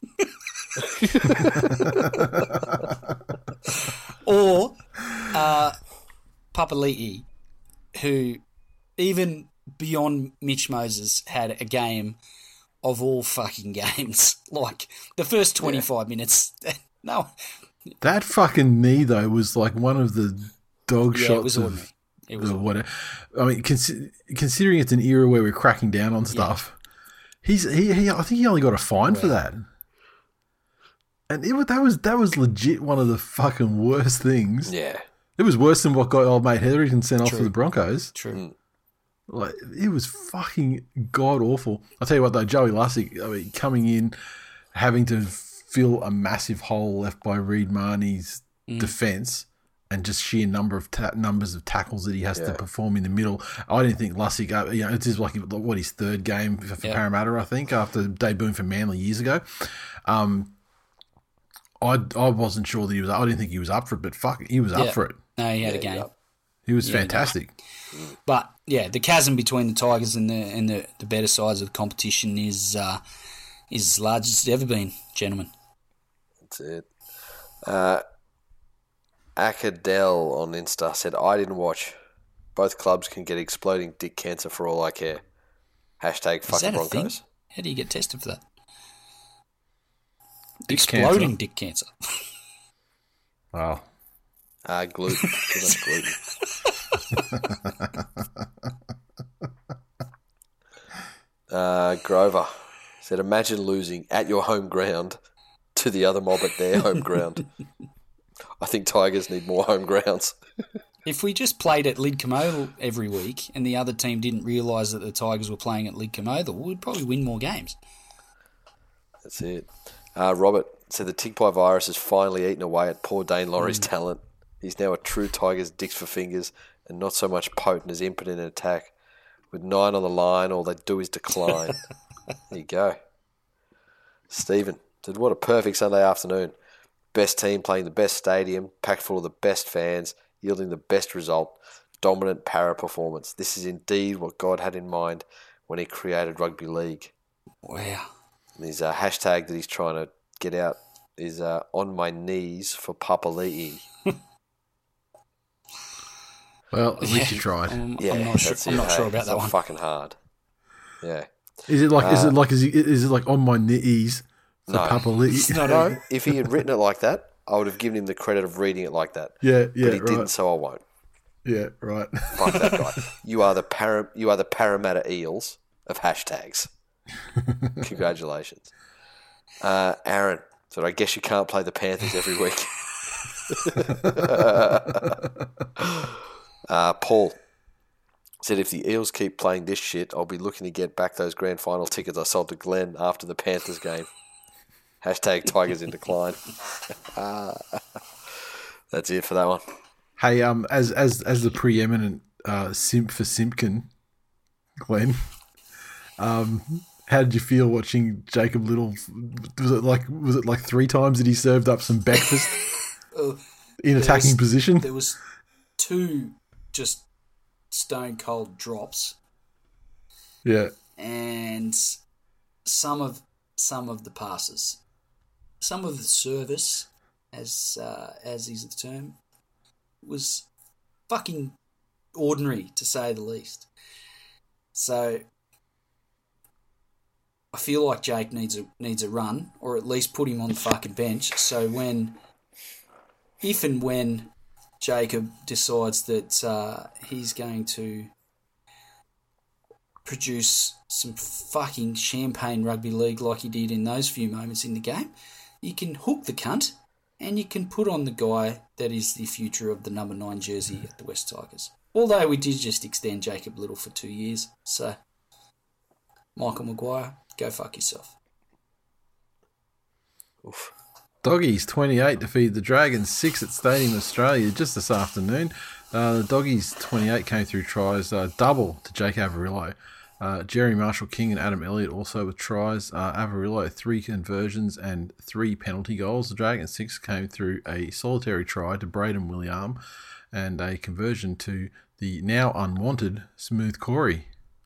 Or uh, Papali'i, who even beyond Mitch Moses had a game of all fucking games. Like the first twenty-five minutes, no, That fucking knee though was like one of the dog yeah, shots it was of ordinary. It was the ordinary. whatever. I mean, consi- considering it's an era where we're cracking down on stuff, he's he, he I think he only got a fine for that. And it was, that was that was legit one of the fucking worst things. Yeah. It was worse than what got old mate Hetherington sent off True. to the Broncos. True. Like it was fucking god awful. I'll tell you what though, Joey Lussick, I mean, coming in, having to fill a massive hole left by Reed Marnie's mm. defence and just sheer number of ta- numbers of tackles that he has yeah. to perform in the middle. I didn't think Lussick, uh, you know, it's just like what his third game for, for yep. Parramatta, I think, after debuting for Manly years ago. Um, I I wasn't sure that he was. I didn't think he was up for it, but fuck, he was up yeah. for it. No, he had yeah, a game. Yeah. He was yeah, fantastic. But yeah, the chasm between the Tigers and the and the, the better sides of the competition is uh, is as large as it's ever been, gentlemen. That's it. Uh, Akadel on Insta said, I didn't watch. Both clubs can get exploding dick cancer for all I care. Hashtag fuck the Broncos. Thing? How do you get tested for that? Dick exploding cancer. dick cancer. Wow. Ah, uh, gluten. Too much gluten. uh, Grover said, imagine losing at your home ground to the other mob at their home ground. I think Tigers need more home grounds. If we just played at Lidcombe every week and the other team didn't realise that the Tigers were playing at Lidcombe, we'd probably win more games. That's it. Uh, Robert said the tick pie virus has finally eaten away at poor Dane Laurie's mm. talent. He's now a true Tigers dicks for fingers and not so much potent as impotent in attack. With nine on the line, all they do is decline. There you go. Stephen said, what a perfect Sunday afternoon. Best team playing the best stadium, packed full of the best fans, yielding the best result. Dominant para performance. This is indeed what God had in mind when he created rugby league. Wow. And his uh, hashtag that he's trying to get out is uh, on my knees for Papali'i. Well, at least you tried. I'm, yeah, I'm not sure, I'm not hey, sure about it's that one. Fucking hard. Yeah. Is it like? Uh, is it like? Is it, is it like on my knees for no. Papali'i? No, no. If he had written it like that, I would have given him the credit of reading it like that. Yeah, yeah, But he right. didn't, so I won't. Yeah, right. Fuck that guy. You are the para, You are the Parramatta Eels of hashtags. Congratulations, uh, Aaron. So I guess you can't play the Panthers every week. uh, Paul said, if the Eels keep playing this shit, I'll be looking to get back those grand final tickets I sold to Glenn after the Panthers game. Hashtag Tigers in decline. uh, that's it for that one. Hey, um, as as as the preeminent uh, simp for Simpkin, Glenn, um, how did you feel watching Jacob Little? Was it like was it like three times that he served up some breakfast uh, in attacking was, position? There was two just stone cold drops. Yeah, and some of some of the passes, some of the service, as uh, as is the term, was fucking ordinary to say the least. So I feel like Jake needs a needs a run, or at least put him on the fucking bench. So when, if and when Jacob decides that uh, he's going to produce some fucking champagne rugby league like he did in those few moments in the game, you can hook the cunt and you can put on the guy that is the future of the number nine jersey at the West Tigers. Although we did just extend Jacob Little for two years, so Michael Maguire, go fuck yourself. Oof. Doggies twenty-eight defeated the Dragons six at Stadium Australia just this afternoon. Uh, the Doggies twenty-eight came through tries, uh, double to Jake Averillo. Uh, Jerry Marshall-King and Adam Elliott also with tries. Uh, Averillo, three conversions and three penalty goals. The Dragons six came through a solitary try to Braden William and a conversion to the now unwanted Smooth Corey.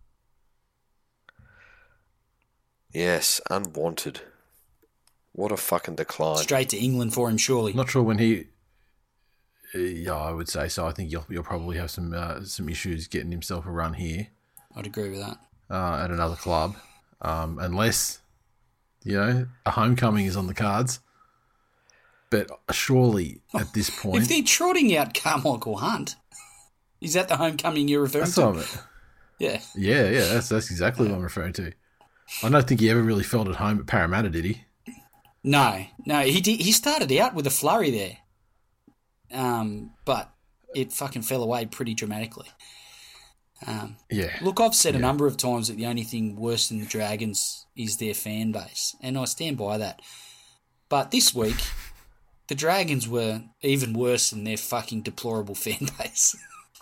Yes, unwanted. What a fucking decline. Straight to England for him, surely. Not sure when he... Yeah, I would say so. I think you'll, you'll probably have some uh, some issues getting himself a run here. I'd agree with that. Uh, at another club, um, unless, you know, a homecoming is on the cards. But surely at this point... If they're trotting out Carmichael Hunt, is that the homecoming you're referring that's to? What I mean. Yeah. Yeah, yeah, that's that's exactly what I'm referring to. I don't think he ever really felt at home at Parramatta, did he? No, no. He did, he started out with a flurry there, um, but it fucking fell away pretty dramatically. Um, yeah. Look, I've said yeah. a number of times that the only thing worse than the Dragons is their fan base, and I stand by that. But this week, the Dragons were even worse than their fucking deplorable fan base.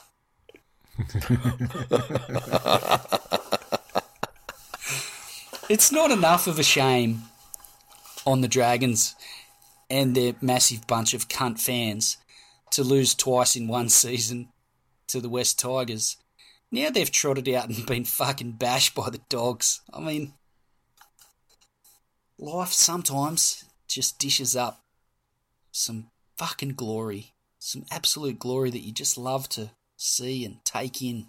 It's not enough of a shame on the Dragons and their massive bunch of cunt fans to lose twice in one season to the West Tigers. Now they've trotted out and been fucking bashed by the Dogs. I mean, life sometimes just dishes up some fucking glory, some absolute glory that you just love to see and take in.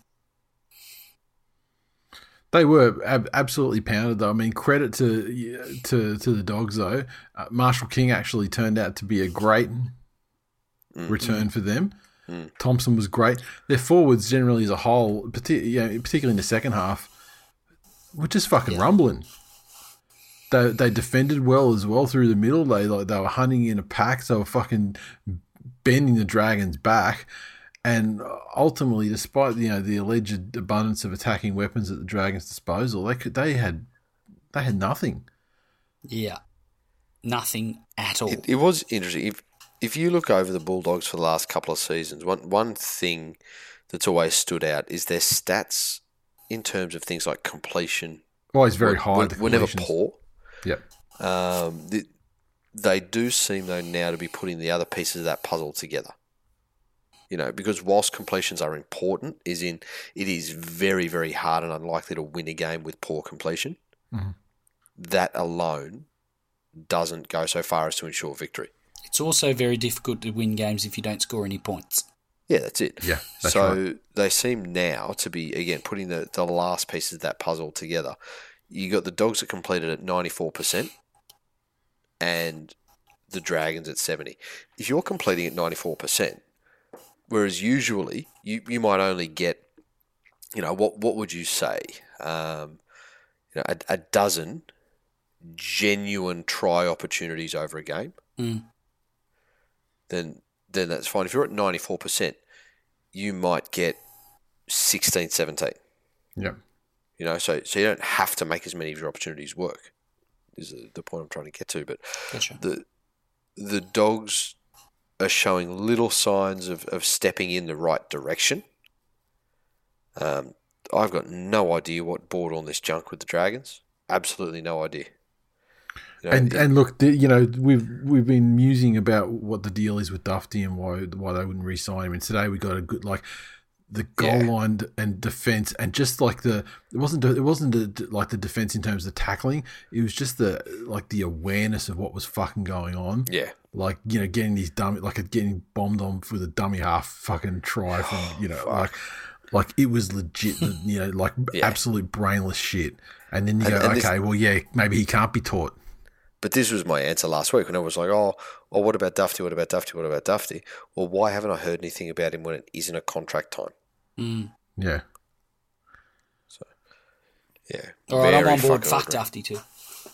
They were ab- absolutely pounded, though. I mean, credit to to to the Dogs, though. Uh, Marshall King actually turned out to be a great mm-hmm. return for them. Mm. Thompson was great. Their forwards, generally as a whole, partic- you know, particularly in the second half, were just fucking yeah. rumbling. They they defended well as well through the middle. They like they were hunting in a pack. They were fucking bending the Dragons back. And ultimately, despite you know the alleged abundance of attacking weapons at the Dragons' disposal, they could they had they had nothing. Yeah, nothing at all. It, it was interesting. If if you look over the Bulldogs for the last couple of seasons, one one thing that's always stood out is their stats in terms of things like completion. Always very high. Were, were never poor. Yep. Um, the, they do seem though now to be putting the other pieces of that puzzle together. You know, because whilst completions are important, is in it is very, very hard and unlikely to win a game with poor completion. Mm-hmm. That alone doesn't go so far as to ensure victory. It's also very difficult to win games if you don't score any points. Yeah, that's it. Yeah, that's so right. They seem now to be, again, putting the, the last pieces of that puzzle together. You got the Dogs that completed at ninety-four percent and the Dragons at seventy. If you're completing at ninety-four percent, whereas usually you, you might only get, you know, what what would you say? Um, you know, a, a dozen genuine try opportunities over a game. Mm. Then then that's fine. If you're at ninety-four percent, you might get sixteen, seventeen. Yeah. You know, so so you don't have to make as many of your opportunities work, is the point I'm trying to get to. But gotcha. the the Dogs are showing little signs of, of stepping in the right direction. Um, I've got no idea what brought on this junk with the Dragons. Absolutely no idea. You know, and it, and look, you know, we've we've been musing about what the deal is with Dufty and why why they wouldn't re-sign him. And today we got a good like the goal yeah. line and defense, and just like the it wasn't it wasn't a, like the defense in terms of tackling. It was just the like the awareness of what was fucking going on. Yeah. Like, you know, getting these dummy, like getting bombed on with a dummy half fucking try from, you know, like, like it was legit, you know, like yeah. absolute brainless shit. And then you and, go, and okay, this, well, yeah, maybe he can't be taught. But this was my answer last week when I was like, oh, oh, what about Dufty? What about Dufty? What about Dufty? Well, why haven't I heard anything about him when it isn't a contract time? Mm. Yeah. So, yeah. All right, I'm on board. Fuck Dufty too.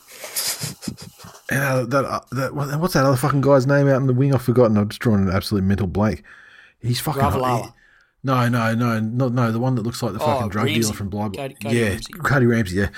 And uh, that, uh, that what's that other fucking guy's name out in the wing? I've forgotten. I'm just drawing an absolute mental blank. He's fucking. Ravalawa. No, no, no, no, no. The one that looks like the fucking oh, drug Ramsey. dealer from Blythe. Cody, Cody yeah, Ramsey. Cody Ramsey. Yeah.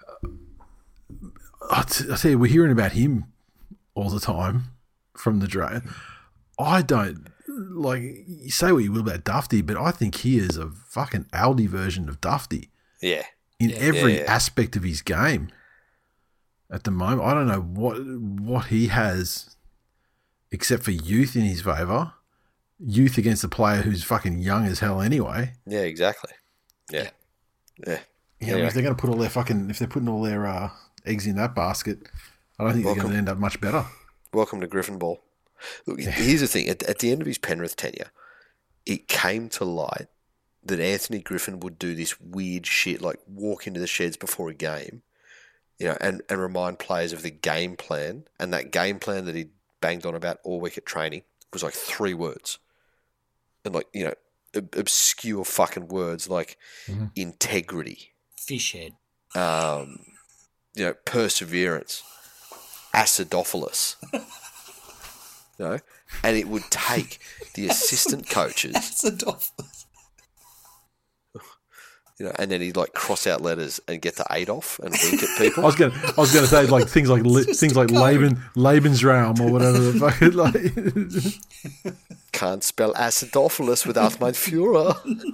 I t- I tell you, we're hearing about him all the time from the Dragon. I don't like. You say what you will about Dufty, but I think he is a fucking Aldi version of Dufty. Yeah. In yeah, every yeah, yeah. aspect of his game. At the moment, I don't know what what he has, except for youth in his favour. Youth against a player who's fucking young as hell anyway. Yeah, exactly. Yeah, yeah. Yeah, I mean, if they're going to put all their fucking, if they're putting all their uh, eggs in that basket, I don't think Welcome. they're going to end up much better. Welcome to Griffin Ball. Look, yeah. Here's the thing: at, at the end of his Penrith tenure, it came to light that Anthony Griffin would do this weird shit, like walk into the sheds before a game. You know, and, and remind players of the game plan, and that game plan that he banged on about all week at training was like three words, and like you know, ob- obscure fucking words like mm-hmm. integrity, fish head, um, you know, perseverance, acidophilus, you know, and it would take the assistant coaches, acidophilus, You know, and then he'd like cross out letters and get to Adolf and wink at people. I was going, I was going to say like things like li- things like Laban, Lebensraum or whatever the fuck. Like. Can't spell acidophilus without my Führer.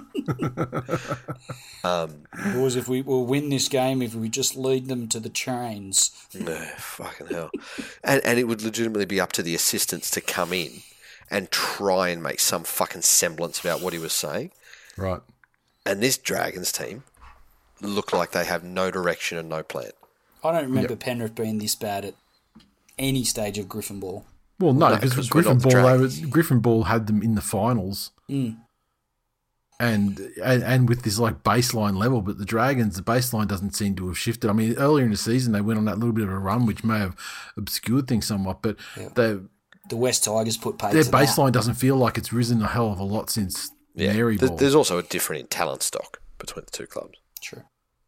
um, Boys, if we will win this game, if we just lead them to the trains. No, fucking hell. And and it would legitimately be up to the assistants to come in and try and make some fucking semblance about what he was saying. Right. And this Dragons team look like they have no direction and no plan. I don't remember Yep. Penrith being this bad at any stage of Griffin ball. Well, no, No, because 'cause we're Griffin not the Ball, they Dragons. were, Griffin Ball had them in the finals, Mm. and, and and with this like baseline level. But the Dragons, the baseline doesn't seem to have shifted. I mean, earlier in the season they went on that little bit of a run, which may have obscured things somewhat. But Yeah. they, The West Tigers put paid their to that. baseline doesn't feel like it's risen a hell of a lot since Yeah. Mary There- Ball. There's also a difference in talent stock between the two clubs. True.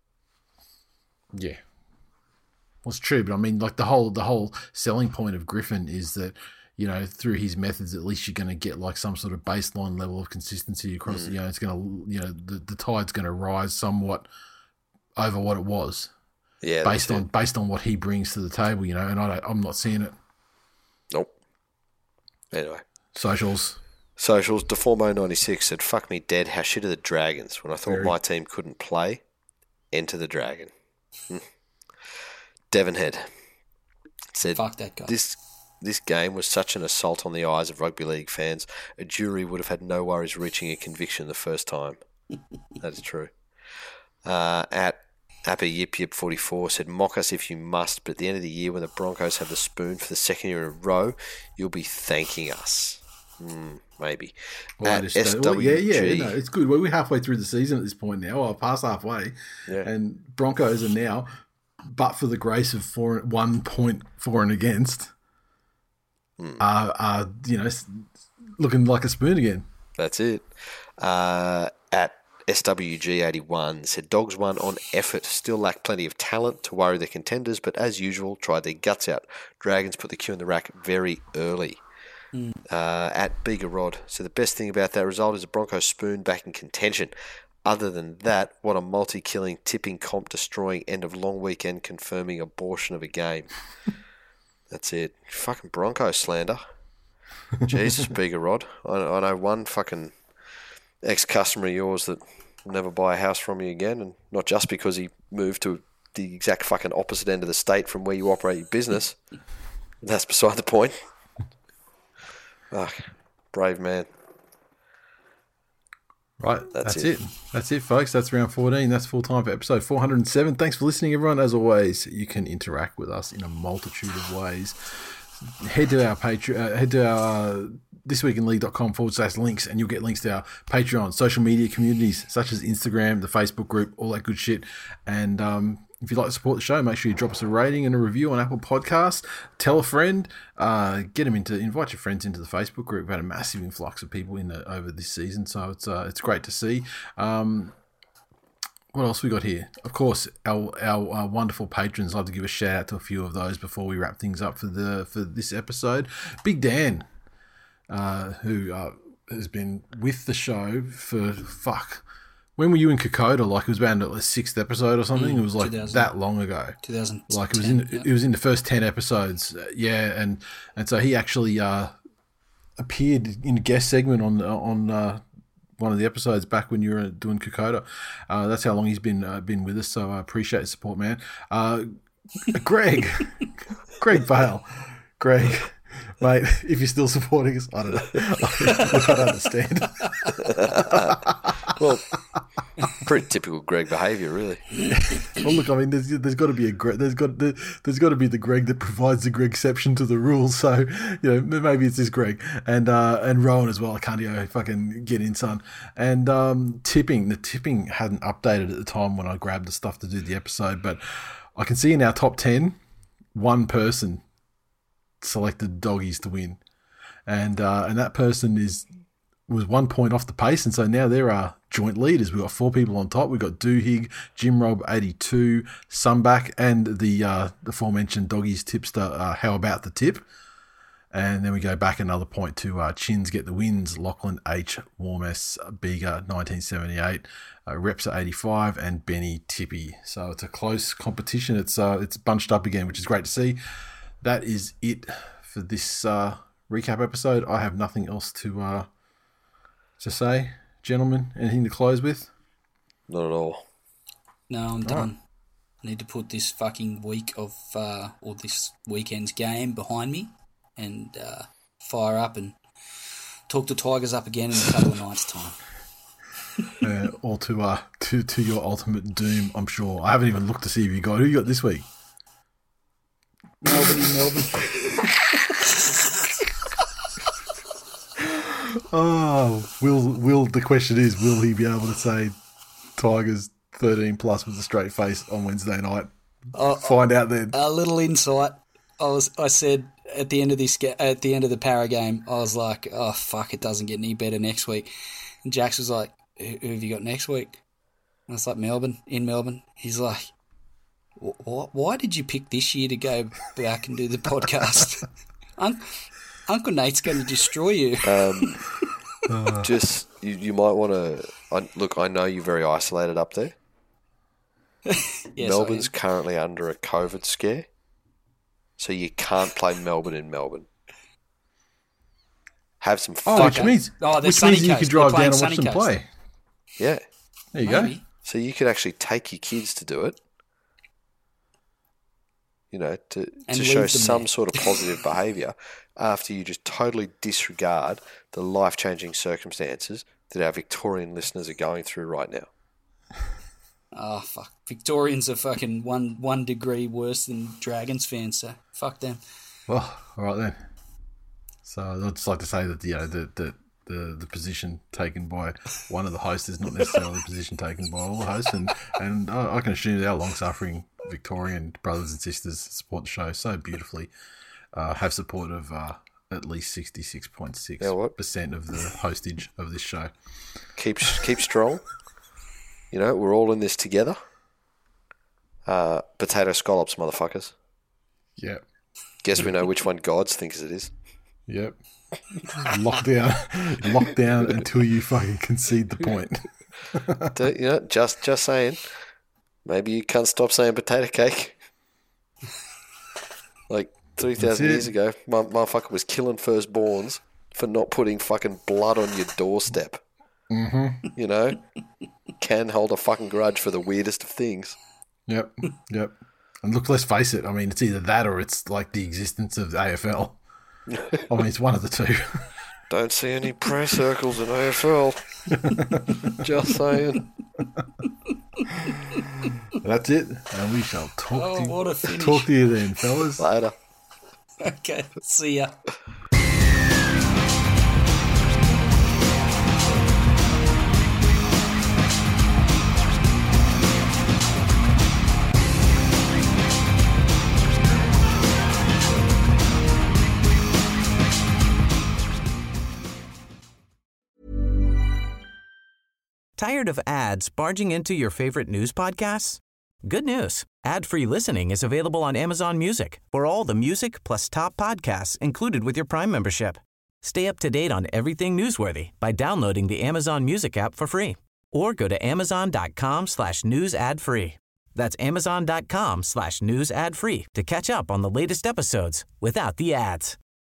Yeah. Well, it's true, but I mean, like the whole the whole selling point of Griffin is that, you know, through his methods, at least you're going to get like some sort of baseline level of consistency across. Mm. You know, it's going to, you know, the, the tide's going to rise somewhat over what it was, Yeah, based that's on it. based on what he brings to the table. You know, and I don't, I'm not seeing it. Nope. Anyway. Socials. Socials, Deformo ninety-six said, fuck me dead, how shit are the Dragons? When I thought Very. my team couldn't play, enter the Dragon. Hmm. Devonhead said, Fuck that guy. this this game was such an assault on the eyes of rugby league fans, a jury would have had no worries reaching a conviction the first time. That is true. Uh, at Appy Yip Yip forty-four said, mock us if you must, but at the end of the year when the Broncos have the spoon for the second year in a row, you'll be thanking us. Hmm, maybe. Well, At I just, uh, S well, W G, yeah, yeah, no, it's good. Well, we're halfway through the season at this point now, or past halfway, Yeah. and Broncos are now, but for the grace of four, one point for and against, Hmm. are, are you know s- looking like a spoon again. That's it. Uh, at S W G eighty-one said, Dogs won on effort, still lack plenty of talent to worry their contenders, but as usual, tried their guts out. Dragons put the cue in the rack very early. Uh, at Bigger Rod, so the best thing about that result is the Broncos spoon back in contention. Other than that, what a multi-killing, tipping, comp destroying end of long weekend confirming abortion of a game. That's it. Fucking Broncos slander. Jesus, Bigger Rod. I, I know one fucking ex-customer of yours that will never buy a house from you again, and not just because he moved to the exact fucking opposite end of the state from where you operate your business. That's beside the point. Fuck. Brave man. Right, That's that's, it. it. That's it, folks. That's round fourteen. That's full time for episode four hundred seven. Thanks for listening, everyone. As always, you can interact with us in a multitude of ways. Head to our Patreon, uh, head to our uh, thisweekinleague.com forward slash links, and you'll get links to our Patreon, social media communities such as Instagram, the Facebook group, all that good shit. And um, if you'd like to support the show, make sure you drop us a rating and a review on Apple Podcasts. Tell a friend, uh, get them into, invite your friends into the Facebook group. We've had a massive influx of people in the, over this season, so it's uh, it's great to see. Um, what else we got here? Of course, our our uh, wonderful patrons. I'd like to give a shout out to a few of those before we wrap things up for the for this episode. Big Dan, uh, who uh, has been with the show for fuck. When were you in Kokoda? Like it was about the sixth episode or something. Mm, it was like two thousand. that long ago. two thousand ten. Like it was in yeah. it was in the first ten episodes. Uh, yeah, and and so he actually uh, appeared in a guest segment on on uh, one of the episodes back when you were doing Kokoda. Uh, that's how long he's been uh, been with us. So I appreciate the support, man. Uh, Greg, Greg Vale, Greg. Mate, if you're still supporting us, I don't know. I don't understand. Well, pretty typical Greg behaviour, really. Well, look, I mean, there's, there's got to be a Greg. There's got there, there's got to be the Greg that provides the Greg exception to the rules. So, you know, maybe it's this Greg and uh, and Rowan as well. I can't even fucking get in, son. And um, tipping, the tipping hadn't updated at the time when I grabbed the stuff to do the episode, but I can see in our top ten, one person selected doggies to win, and uh, and that person is was one point off the pace, and so now there are joint leaders. We've got four people on top. We've got Doohig, Jim Rob eighty-two, Sunback, and the uh, the aforementioned doggies tipster. Uh, How about the tip? And then we go back another point to uh, Chins Get the Wins, Lachlan H. Warm S. Bega, nineteen seventy-eight, uh, Repsa eighty-five, and Benny Tippy. So it's a close competition. It's uh, it's bunched up again, which is great to see. That is it for this uh, recap episode. I have nothing else to uh, to say. Gentlemen, anything to close with? Not at all. No, I'm done. I need to put this fucking week of, uh, or this weekend's game behind me and uh, fire up and talk the Tigers up again in a couple of nights' time. uh, all to, uh, to to your ultimate doom, I'm sure. I haven't even looked to see if you got. Who you got this week? Melbourne in Melbourne. Oh, will will the question is, will he be able to say Tigers thirteen plus with a straight face on Wednesday night? Uh, Find out then. A little insight. I was. I said at the end of this, at the end of the Para game, I was like, "Oh fuck, it doesn't get any better next week." And Jax was like, "Who, who have you got next week?" And I was like, "Melbourne, in Melbourne." He's like, "Why, why did you pick this year to go back and do the podcast?" Un- Uncle Nate's going to destroy you. Um, just you, you might want to look. I know you're very isolated up there. Yes, Melbourne's currently under a COVID scare, so you can't play Melbourne in Melbourne. Have some Oh, fucking which means, Oh, they're which Sunny means you Coast. could drive They're down and playing watch them Sunny Coast. play. yeah. There you go. Maybe. So you could actually take your kids to do it. You know, to And to leave show them some there. sort of positive behaviour after you just totally disregard the life-changing circumstances that our Victorian listeners are going through right now. Oh fuck! Victorians are fucking one one degree worse than Dragons fans, so fuck them. Well, all right then. So I'd just like to say that, you know, the, the, the, the position taken by one of the hosts is not necessarily the position taken by all the hosts. And, and I, I can assume that our long-suffering Victorian brothers and sisters support the show so beautifully, uh, have support of uh, at least sixty-six point six percent of the hostage of this show. Keep keep strong. You know, we're all in this together. Uh, potato scallops, motherfuckers. Yep. Guess we know which one Gods thinks it is. Yep. Lock down, lock down until you fucking concede the point. Do- you know, just just saying. Maybe you can't stop saying potato cake. Like three thousand years ago, my motherfucker was killing firstborns for not putting fucking blood on your doorstep. Mm-hmm. You know, can hold a fucking grudge for the weirdest of things. Yep, yep. And look, let's face it. I mean, it's either that or it's like the existence of the A F L. I mean, it's one of the two. Don't see any prayer circles in A F L. Just saying. That's it, and we shall talk Oh, to what a you. finish. Talk to you then, fellas. Later. Okay, see ya. Tired of ads barging into your favorite news podcasts? Good news. Ad-free listening is available on Amazon Music for all the music plus top podcasts included with your Prime membership. Stay up to date on everything newsworthy by downloading the Amazon Music app for free or go to amazon.com slash news ad free. That's amazon.com slash news ad free to catch up on the latest episodes without the ads.